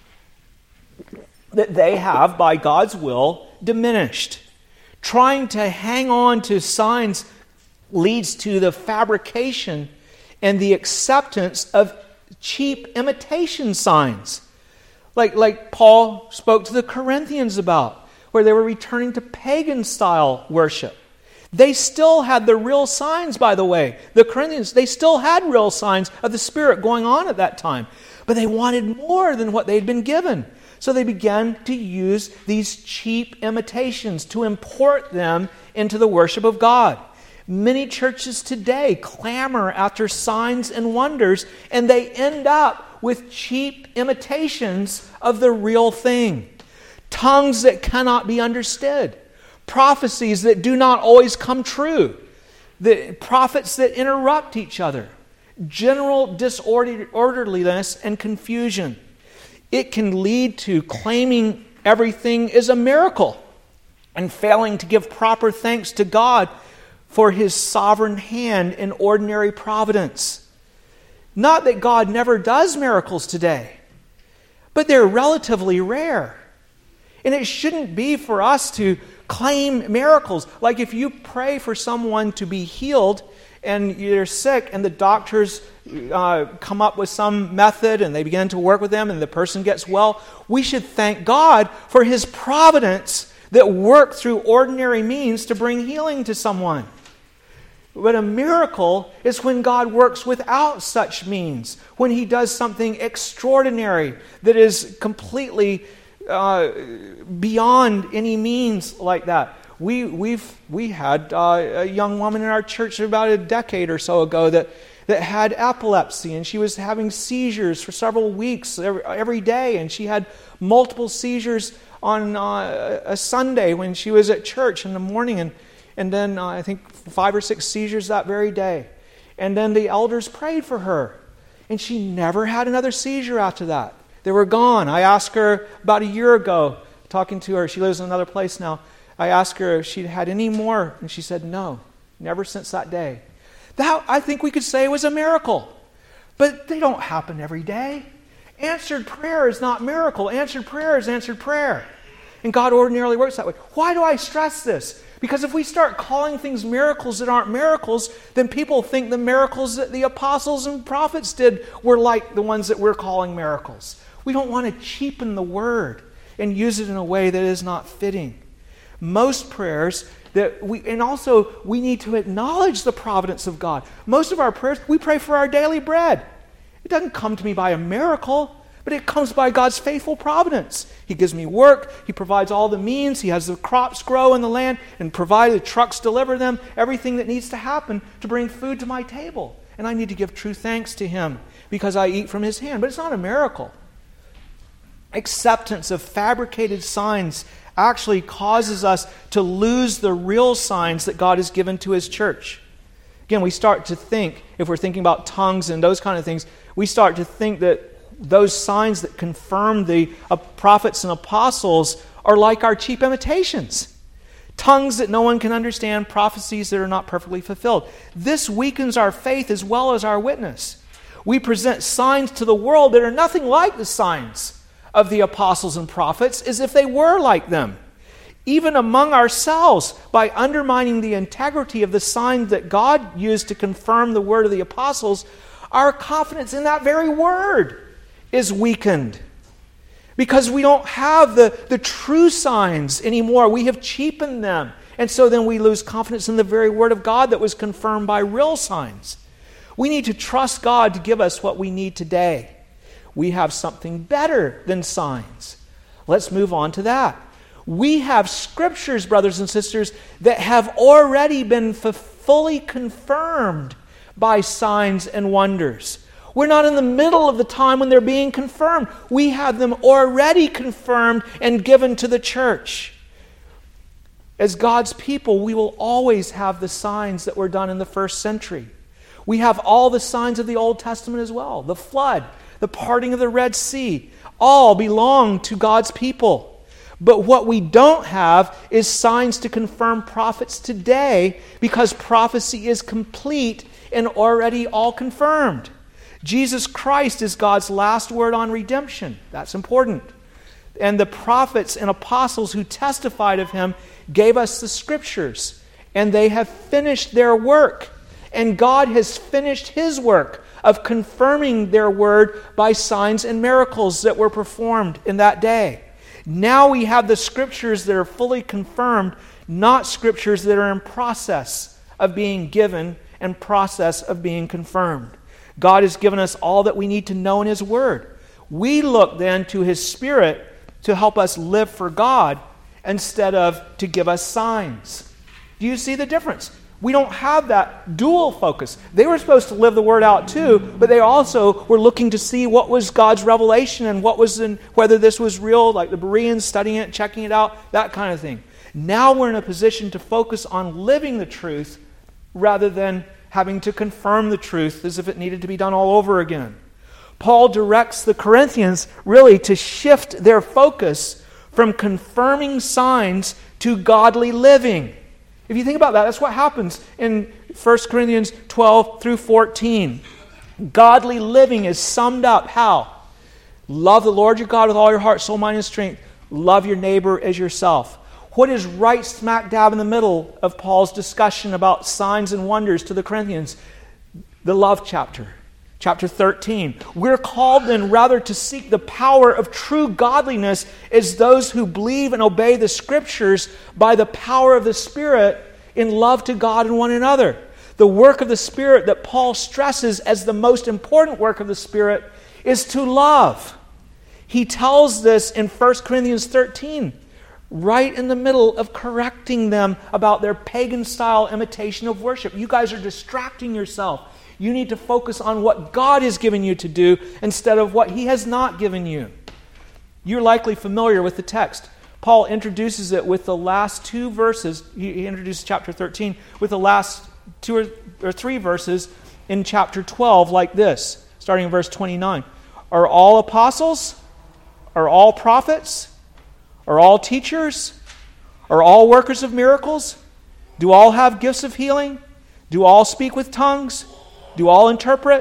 That they have, by God's will, diminished. Trying to hang on to signs leads to the fabrication and the acceptance of cheap imitation signs. Like Paul spoke to the Corinthians about, where they were returning to pagan-style worship. They still had the real signs, by the way. The Corinthians, they still had real signs of the Spirit going on at that time. But they wanted more than what they'd been given. So they began to use these cheap imitations to import them into the worship of God. Many churches today clamor after signs and wonders, and they end up with cheap imitations of the real thing. Tongues that cannot be understood. Prophecies that do not always come true. The prophets that interrupt each other. General disorderliness and confusion. It can lead to claiming everything is a miracle and failing to give proper thanks to God for His sovereign hand in ordinary providence. Not that God never does miracles today, but they're relatively rare. And it shouldn't be for us to claim miracles. Like if you pray for someone to be healed and you're sick and the doctors come up with some method and they begin to work with them and the person gets well, we should thank God for His providence that worked through ordinary means to bring healing to someone. But a miracle is when God works without such means, when He does something extraordinary that is completely beyond any means like that. We had a young woman in our church about a decade or so ago that had epilepsy, and she was having seizures for several weeks every day, and she had multiple seizures on a Sunday when she was at church in the morning, and then I think 5 or 6 seizures that very day. And then the elders prayed for her, and she never had another seizure after that. They were gone. I asked her about a year ago, talking to her, she lives in another place now, I asked her if she'd had any more, and she said no, never since that day. That, I think we could say, was a miracle. But they don't happen every day. Answered prayer is not miracle. Answered prayer is answered prayer. And God ordinarily works that way. Why do I stress this? Because if we start calling things miracles that aren't miracles, then people think the miracles that the apostles and prophets did were like the ones that we're calling miracles. We don't want to cheapen the word and use it in a way that is not fitting. Most prayers And also we need to acknowledge the providence of God. Most of our prayers, we pray for our daily bread. It doesn't come to me by a miracle, but it comes by God's faithful providence. He gives me work. He provides all the means. He has the crops grow in the land and provide the trucks deliver them, everything that needs to happen to bring food to my table. And I need to give true thanks to Him because I eat from His hand. But it's not a miracle. Acceptance of fabricated signs actually causes us to lose the real signs that God has given to His church. Again, we start to think, if we're thinking about tongues and those kind of things, we start to think that those signs that confirm the prophets and apostles are like our cheap imitations. Tongues that no one can understand, prophecies that are not perfectly fulfilled. This weakens our faith as well as our witness. We present signs to the world that are nothing like the signs of the apostles and prophets, as if they were like them. Even among ourselves, by undermining the integrity of the signs that God used to confirm the word of the apostles, our confidence in that very word is weakened. Because we don't have the true signs anymore. We have cheapened them. And so then we lose confidence in the very word of God that was confirmed by real signs. We need to trust God to give us what we need today. We have something better than signs. Let's move on to that. We have scriptures, brothers and sisters, that have already been fully confirmed by signs and wonders. We're not in the middle of the time when they're being confirmed. We have them already confirmed and given to the church. As God's people, we will always have the signs that were done in the first century. We have all the signs of the Old Testament as well. The flood, the parting of the Red Sea, all belong to God's people. But what we don't have is signs to confirm prophets today, because prophecy is complete and already all confirmed. Jesus Christ is God's last word on redemption. That's important. And the prophets and apostles who testified of Him gave us the scriptures, and they have finished their work. And God has finished His work of confirming their word by signs and miracles that were performed in that day. Now we have the scriptures that are fully confirmed, not scriptures that are in process of being given and process of being confirmed. God has given us all that we need to know in His Word. We look then to His Spirit to help us live for God instead of to give us signs. Do you see the difference? We don't have that dual focus. They were supposed to live the Word out too, but they also were looking to see what was God's revelation and what was whether this was real, like the Bereans studying it, checking it out, that kind of thing. Now we're in a position to focus on living the truth rather than having to confirm the truth as if it needed to be done all over again. Paul directs the Corinthians really to shift their focus from confirming signs to godly living. If you think about that, that's what happens in 1 Corinthians 12 through 14. Godly living is summed up how? Love the Lord your God with all your heart, soul, mind, and strength. Love your neighbor as yourself. What is right smack dab in the middle of Paul's discussion about signs and wonders to the Corinthians? The love chapter. Chapter 13. We're called then rather to seek the power of true godliness as those who believe and obey the Scriptures by the power of the Spirit in love to God and one another. The work of the Spirit that Paul stresses as the most important work of the Spirit is to love. He tells this in 1 Corinthians 13, right in the middle of correcting them about their pagan-style imitation of worship. You guys are distracting yourself. You need to focus on what God has given you to do instead of what He has not given you. You're likely familiar with the text. Paul introduces it with the last two verses. He introduces chapter 13 with the last two or three verses in chapter 12 like this, starting in verse 29. Are all apostles? Are all prophets? Are all teachers? Are all workers of miracles? Do all have gifts of healing? Do all speak with tongues? Do all interpret?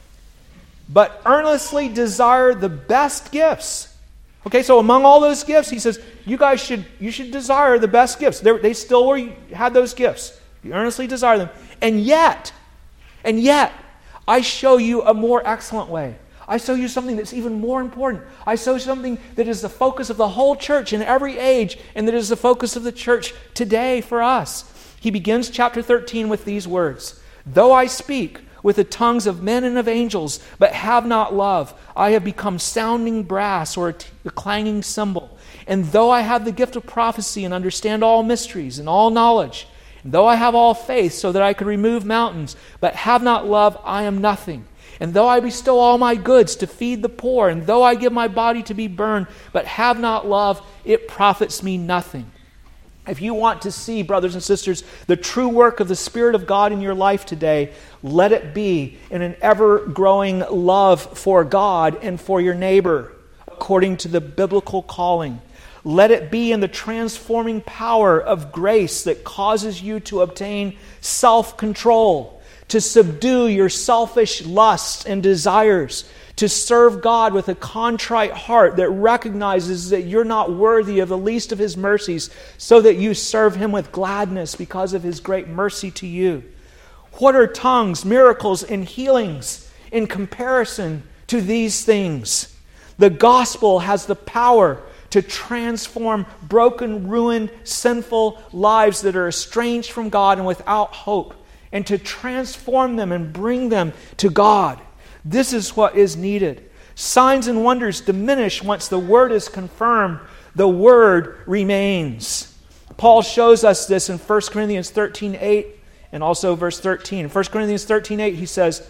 But earnestly desire the best gifts. Okay, so among all those gifts, he says, you should desire the best gifts. They still had those gifts. You earnestly desire them. And yet, I show you a more excellent way. I show you something that's even more important. I show something that is the focus of the whole church in every age, and that is the focus of the church today for us. He begins chapter 13 with these words, "Though I speak with the tongues of men and of angels, but have not love, I have become sounding brass or a clanging cymbal. And though I have the gift of prophecy and understand all mysteries and all knowledge, and though I have all faith so that I could remove mountains, but have not love, I am nothing. And though I bestow all my goods to feed the poor, and though I give my body to be burned, but have not love, it profits me nothing." If you want to see, brothers and sisters, the true work of the Spirit of God in your life today, let it be in an ever-growing love for God and for your neighbor, according to the biblical calling. Let it be in the transforming power of grace that causes you to obtain self-control, to subdue your selfish lusts and desires, to serve God with a contrite heart that recognizes that you're not worthy of the least of His mercies, so that you serve Him with gladness because of His great mercy to you. What are tongues, miracles, and healings in comparison to these things? The gospel has the power to transform broken, ruined, sinful lives that are estranged from God and without hope, and to transform them and bring them to God. This is what is needed. Signs and wonders diminish once the Word is confirmed. The Word remains. Paul shows us this in 1 Corinthians 13:8 and also verse 13. In 1 Corinthians 13:8 he says,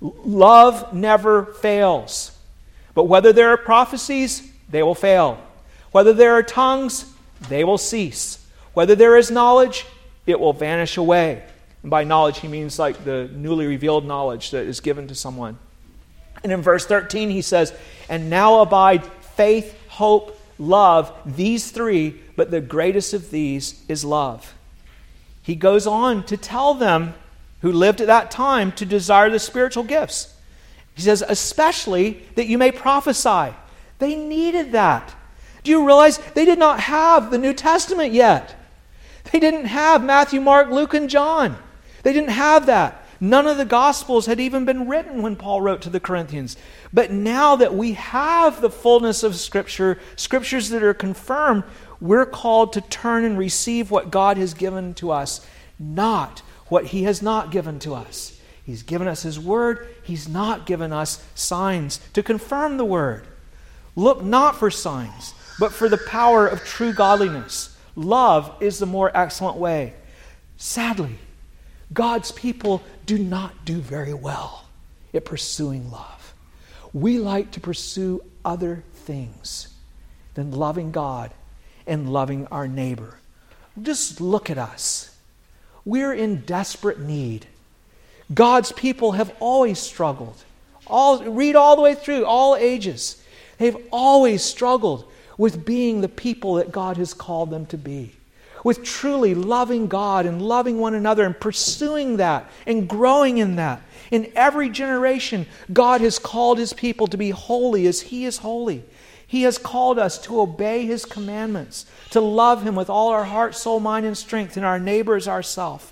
"Love never fails. But whether there are prophecies, they will fail. Whether there are tongues, they will cease. Whether there is knowledge, it will vanish away." And by knowledge, he means like the newly revealed knowledge that is given to someone. And in verse 13, he says, "And now abide faith, hope, love, these three, but the greatest of these is love." He goes on to tell them who lived at that time to desire the spiritual gifts. He says, especially that you may prophesy. They needed that. Do you realize they did not have the New Testament yet? They didn't have Matthew, Mark, Luke, and John. They didn't have that. None of the Gospels had even been written when Paul wrote to the Corinthians. But now that we have the fullness of Scripture, Scriptures that are confirmed, we're called to turn and receive what God has given to us, not what He has not given to us. He's given us His Word. He's not given us signs to confirm the Word. Look not for signs, but for the power of true godliness. Love is the more excellent way. Sadly, God's people do not do very well at pursuing love. We like to pursue other things than loving God and loving our neighbor. Just look at us. We're in desperate need. God's people have always struggled. Read all the way through, all ages. They've always struggled with being the people that God has called them to be. With truly loving God and loving one another and pursuing that and growing in that. In every generation, God has called His people to be holy as He is holy. He has called us to obey His commandments, to love Him with all our heart, soul, mind, and strength, and our neighbor as ourselves.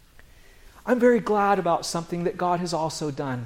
I'm very glad about something that God has also done.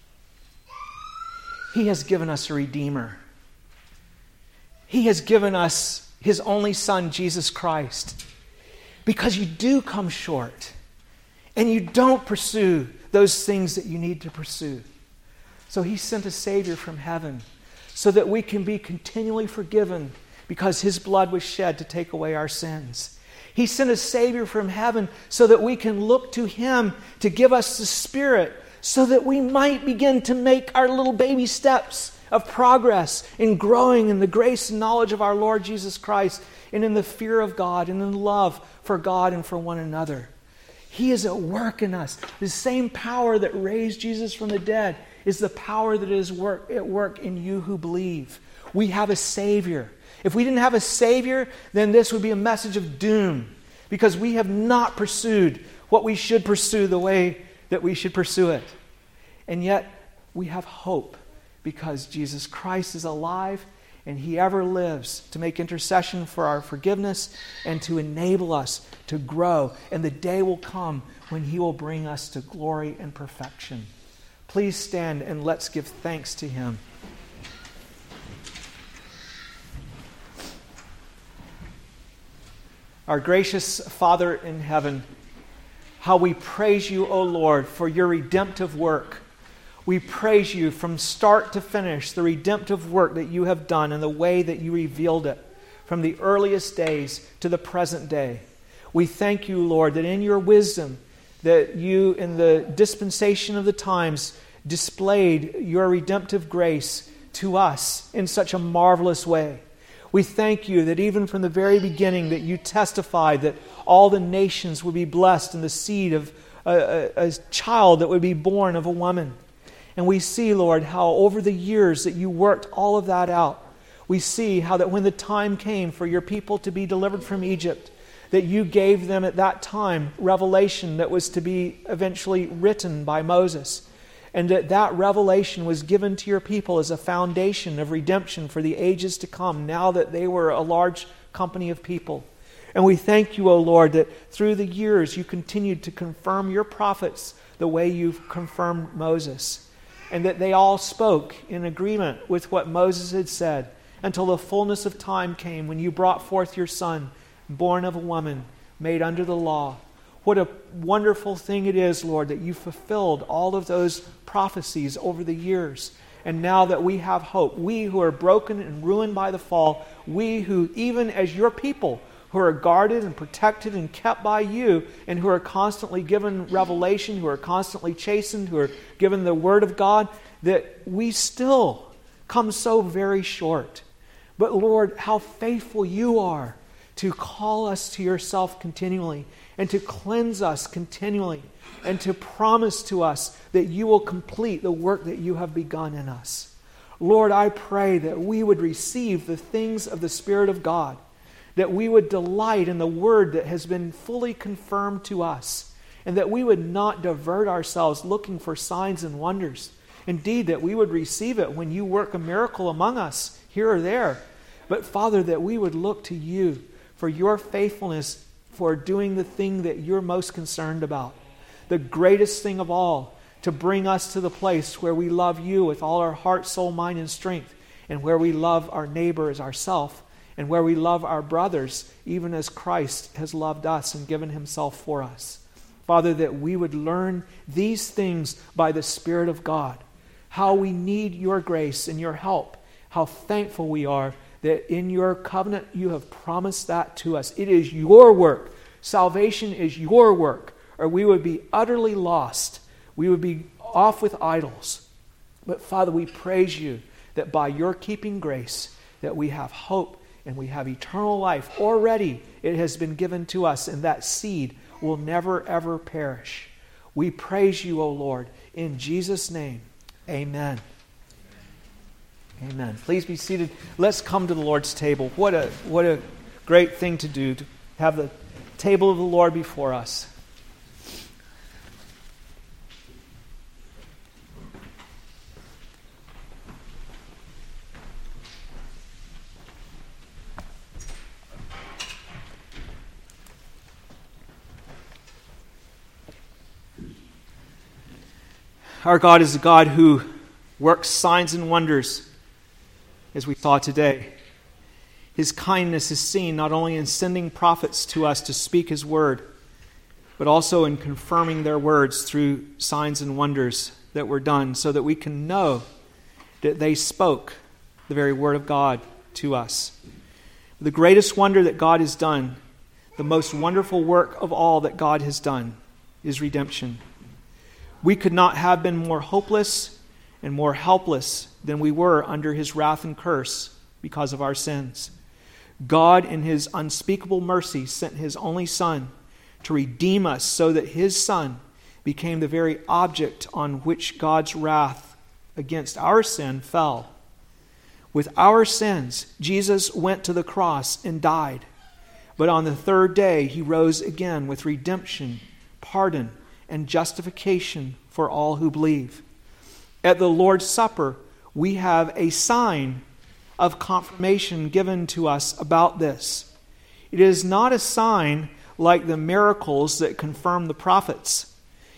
He has given us a Redeemer. He has given us His only Son, Jesus Christ. Because you do come short, and you don't pursue those things that you need to pursue. So He sent a Savior from heaven so that we can be continually forgiven because His blood was shed to take away our sins. He sent a Savior from heaven so that we can look to Him to give us the Spirit so that we might begin to make our little baby steps of progress in growing in the grace and knowledge of our Lord Jesus Christ and in the fear of God and in love for God and for one another. He is at work in us. The same power that raised Jesus from the dead is the power that is at work in you who believe. We have a Savior. If we didn't have a Savior, then this would be a message of doom because we have not pursued what we should pursue the way that we should pursue it. And yet we have hope because Jesus Christ is alive and He ever lives to make intercession for our forgiveness and to enable us to grow. And the day will come when He will bring us to glory and perfection. Please stand and let's give thanks to Him. Our gracious Father in heaven, how we praise You, O Lord, for Your redemptive work. We praise You from start to finish, the redemptive work that You have done and the way that You revealed it from the earliest days to the present day. We thank You, Lord, that in Your wisdom, that You, in the dispensation of the times, displayed Your redemptive grace to us in such a marvelous way. We thank You that even from the very beginning that You testified that all the nations would be blessed in the seed of a child that would be born of a woman. And we see, Lord, how over the years that You worked all of that out. We see how that when the time came for Your people to be delivered from Egypt, that You gave them at that time revelation that was to be eventually written by Moses. And that revelation was given to Your people as a foundation of redemption for the ages to come, now that they were a large company of people. And we thank You, O Lord, that through the years You continued to confirm Your prophets the way You've confirmed Moses. And that they all spoke in agreement with what Moses had said until the fullness of time came when You brought forth Your Son, born of a woman, made under the law. What a wonderful thing it is, Lord, that You fulfilled all of those prophecies over the years. And now that we have hope, we who are broken and ruined by the fall, we who, even as Your people, who are guarded and protected and kept by You, and who are constantly given revelation, who are constantly chastened, who are given the Word of God, that we still come so very short. But Lord, how faithful You are to call us to Yourself continually, and to cleanse us continually, and to promise to us that You will complete the work that You have begun in us. Lord, I pray that we would receive the things of the Spirit of God, that we would delight in the Word that has been fully confirmed to us, and that we would not divert ourselves looking for signs and wonders. Indeed, that we would receive it when You work a miracle among us, here or there. But Father, that we would look to You for Your faithfulness for doing the thing that You're most concerned about. The greatest thing of all, to bring us to the place where we love You with all our heart, soul, mind, and strength, and where we love our neighbor as ourselves, and where we love our brothers even as Christ has loved us and given Himself for us. Father, that we would learn these things by the Spirit of God, how we need Your grace and Your help, how thankful we are that in Your covenant You have promised that to us. It is Your work. Salvation is Your work, or we would be utterly lost. We would be off with idols. But Father, we praise You that by Your keeping grace that we have hope and we have eternal life. Already it has been given to us, and that seed will never ever perish. We praise You, O Lord, in Jesus' name. Amen. Amen. Please be seated. Let's come to the Lord's table. What a great thing to do, to have the table of the Lord before us. Our God is a God who works signs and wonders, as we saw today. His kindness is seen not only in sending prophets to us to speak His word, but also in confirming their words through signs and wonders that were done, so that we can know that they spoke the very word of God to us. The greatest wonder that God has done, the most wonderful work of all that God has done, is redemption. We could not have been more hopeless and more helpless than we were under His wrath and curse because of our sins. God, in His unspeakable mercy, sent His only Son to redeem us, so that His Son became the very object on which God's wrath against our sin fell. With our sins, Jesus went to the cross and died. But on the third day, He rose again with redemption, pardon, and justification for all who believe. At the Lord's Supper, we have a sign of confirmation given to us about this. It is not a sign like the miracles that confirm the prophets.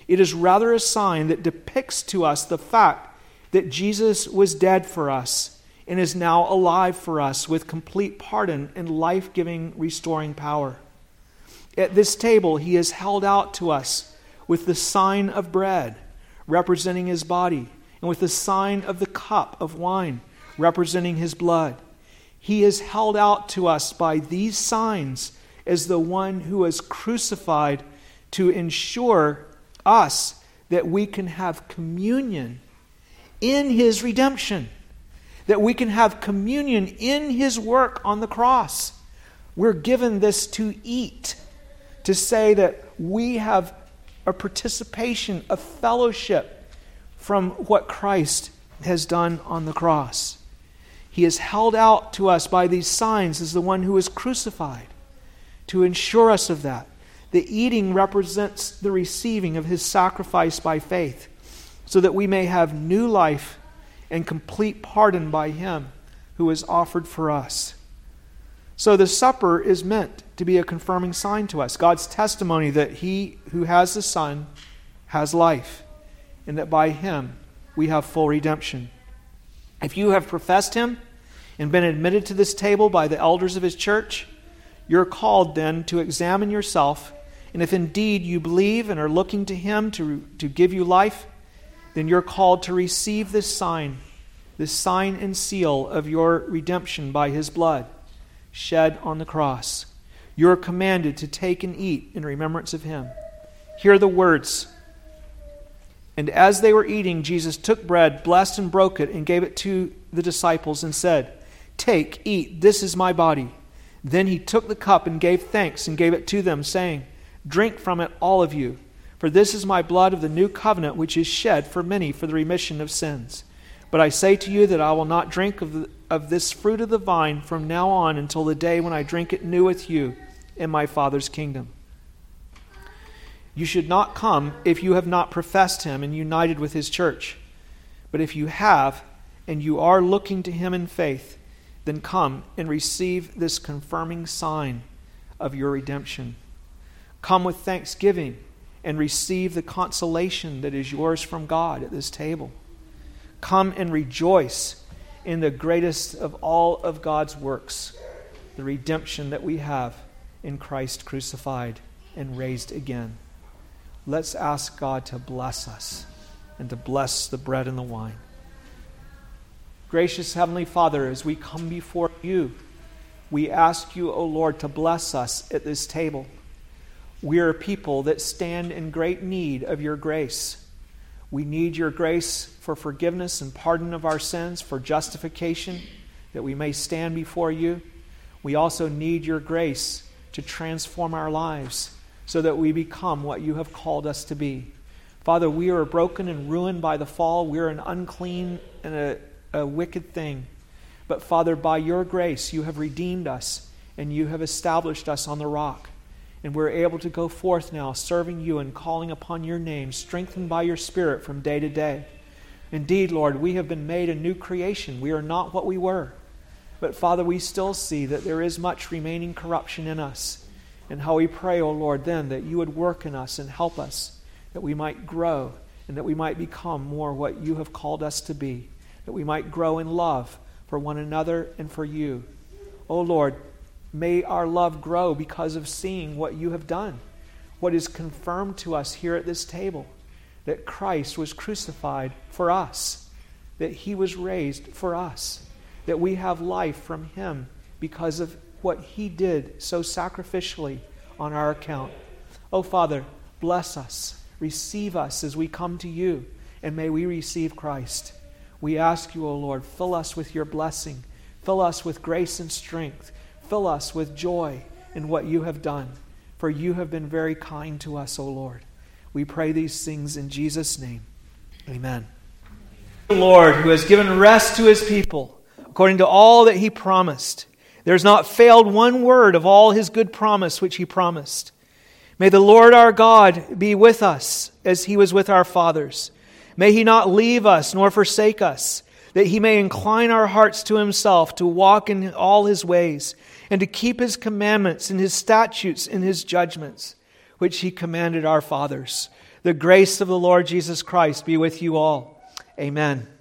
It is rather a sign that depicts to us the fact that Jesus was dead for us and is now alive for us with complete pardon and life-giving, restoring power. At this table, he is held out to us with the sign of bread, representing his body, and with the sign of the cup of wine, representing his blood. He is held out to us by these signs as the one who was crucified to ensure us that we can have communion in his redemption, that we can have communion in his work on the cross. We're given this to eat, to say that we have a participation, a fellowship from what Christ has done on the cross. He is held out to us by these signs as the one who is crucified to ensure us of that. The eating represents the receiving of his sacrifice by faith, so that we may have new life and complete pardon by him who is offered for us. So the supper is meant to be a confirming sign to us, God's testimony that he who has the Son has life, and that by him we have full redemption. If you have professed him and been admitted to this table by the elders of his church, you're called then to examine yourself, and if indeed you believe and are looking to him to give you life, then you're called to receive this sign and seal of your redemption by his blood shed on the cross. You're commanded to take and eat in remembrance of him. Hear the words. And as they were eating, Jesus took bread, blessed and broke it, and gave it to the disciples and said, "Take, eat, this is my body." Then he took the cup and gave thanks and gave it to them, saying, "Drink from it, all of you, for this is my blood of the new covenant, which is shed for many for the remission of sins. But I say to you that I will not drink of this fruit of the vine from now on until the day when I drink it new with you in my Father's kingdom. You should not come if you have not professed him and united with his church. But if you have, and you are looking to him in faith, then come and receive this confirming sign of your redemption. Come with thanksgiving and receive the consolation that is yours from God at this table. Come and rejoice in the greatest of all of God's works, the redemption that we have in Christ crucified and raised again. Let's ask God to bless us and to bless the bread and the wine. Gracious Heavenly Father, as we come before you, we ask you, O Lord, to bless us at this table. We are a people that stand in great need of your grace. We need your grace for forgiveness and pardon of our sins, for justification, that we may stand before you. We also need your grace to transform our lives so that we become what you have called us to be. Father, we are broken and ruined by the fall. We are an unclean and a wicked thing. But Father, by your grace, you have redeemed us and you have established us on the rock. And we're able to go forth now, serving you and calling upon your name, strengthened by your Spirit from day to day. Indeed, Lord, we have been made a new creation. We are not what we were. But Father, we still see that there is much remaining corruption in us. And how we pray, O Lord, then that you would work in us and help us, that we might grow and that we might become more what you have called us to be, that we might grow in love for one another and for you. O Lord, may our love grow because of seeing what you have done, what is confirmed to us here at this table, that Christ was crucified for us, that he was raised for us, that we have life from him because of what he did so sacrificially on our account. Oh, Father, bless us, receive us as we come to you, and may we receive Christ. We ask you, O Lord, fill us with your blessing, fill us with grace and strength, fill us with joy in what you have done, for you have been very kind to us, O Lord. We pray these things in Jesus' name. Amen. The Lord, who has given rest to his people, according to all that he promised. There has not failed one word of all his good promise which he promised. May the Lord our God be with us as he was with our fathers. May he not leave us nor forsake us, that he may incline our hearts to himself, to walk in all his ways, and to keep his commandments and his statutes and his judgments, which he commanded our fathers. The grace of the Lord Jesus Christ be with you all. Amen.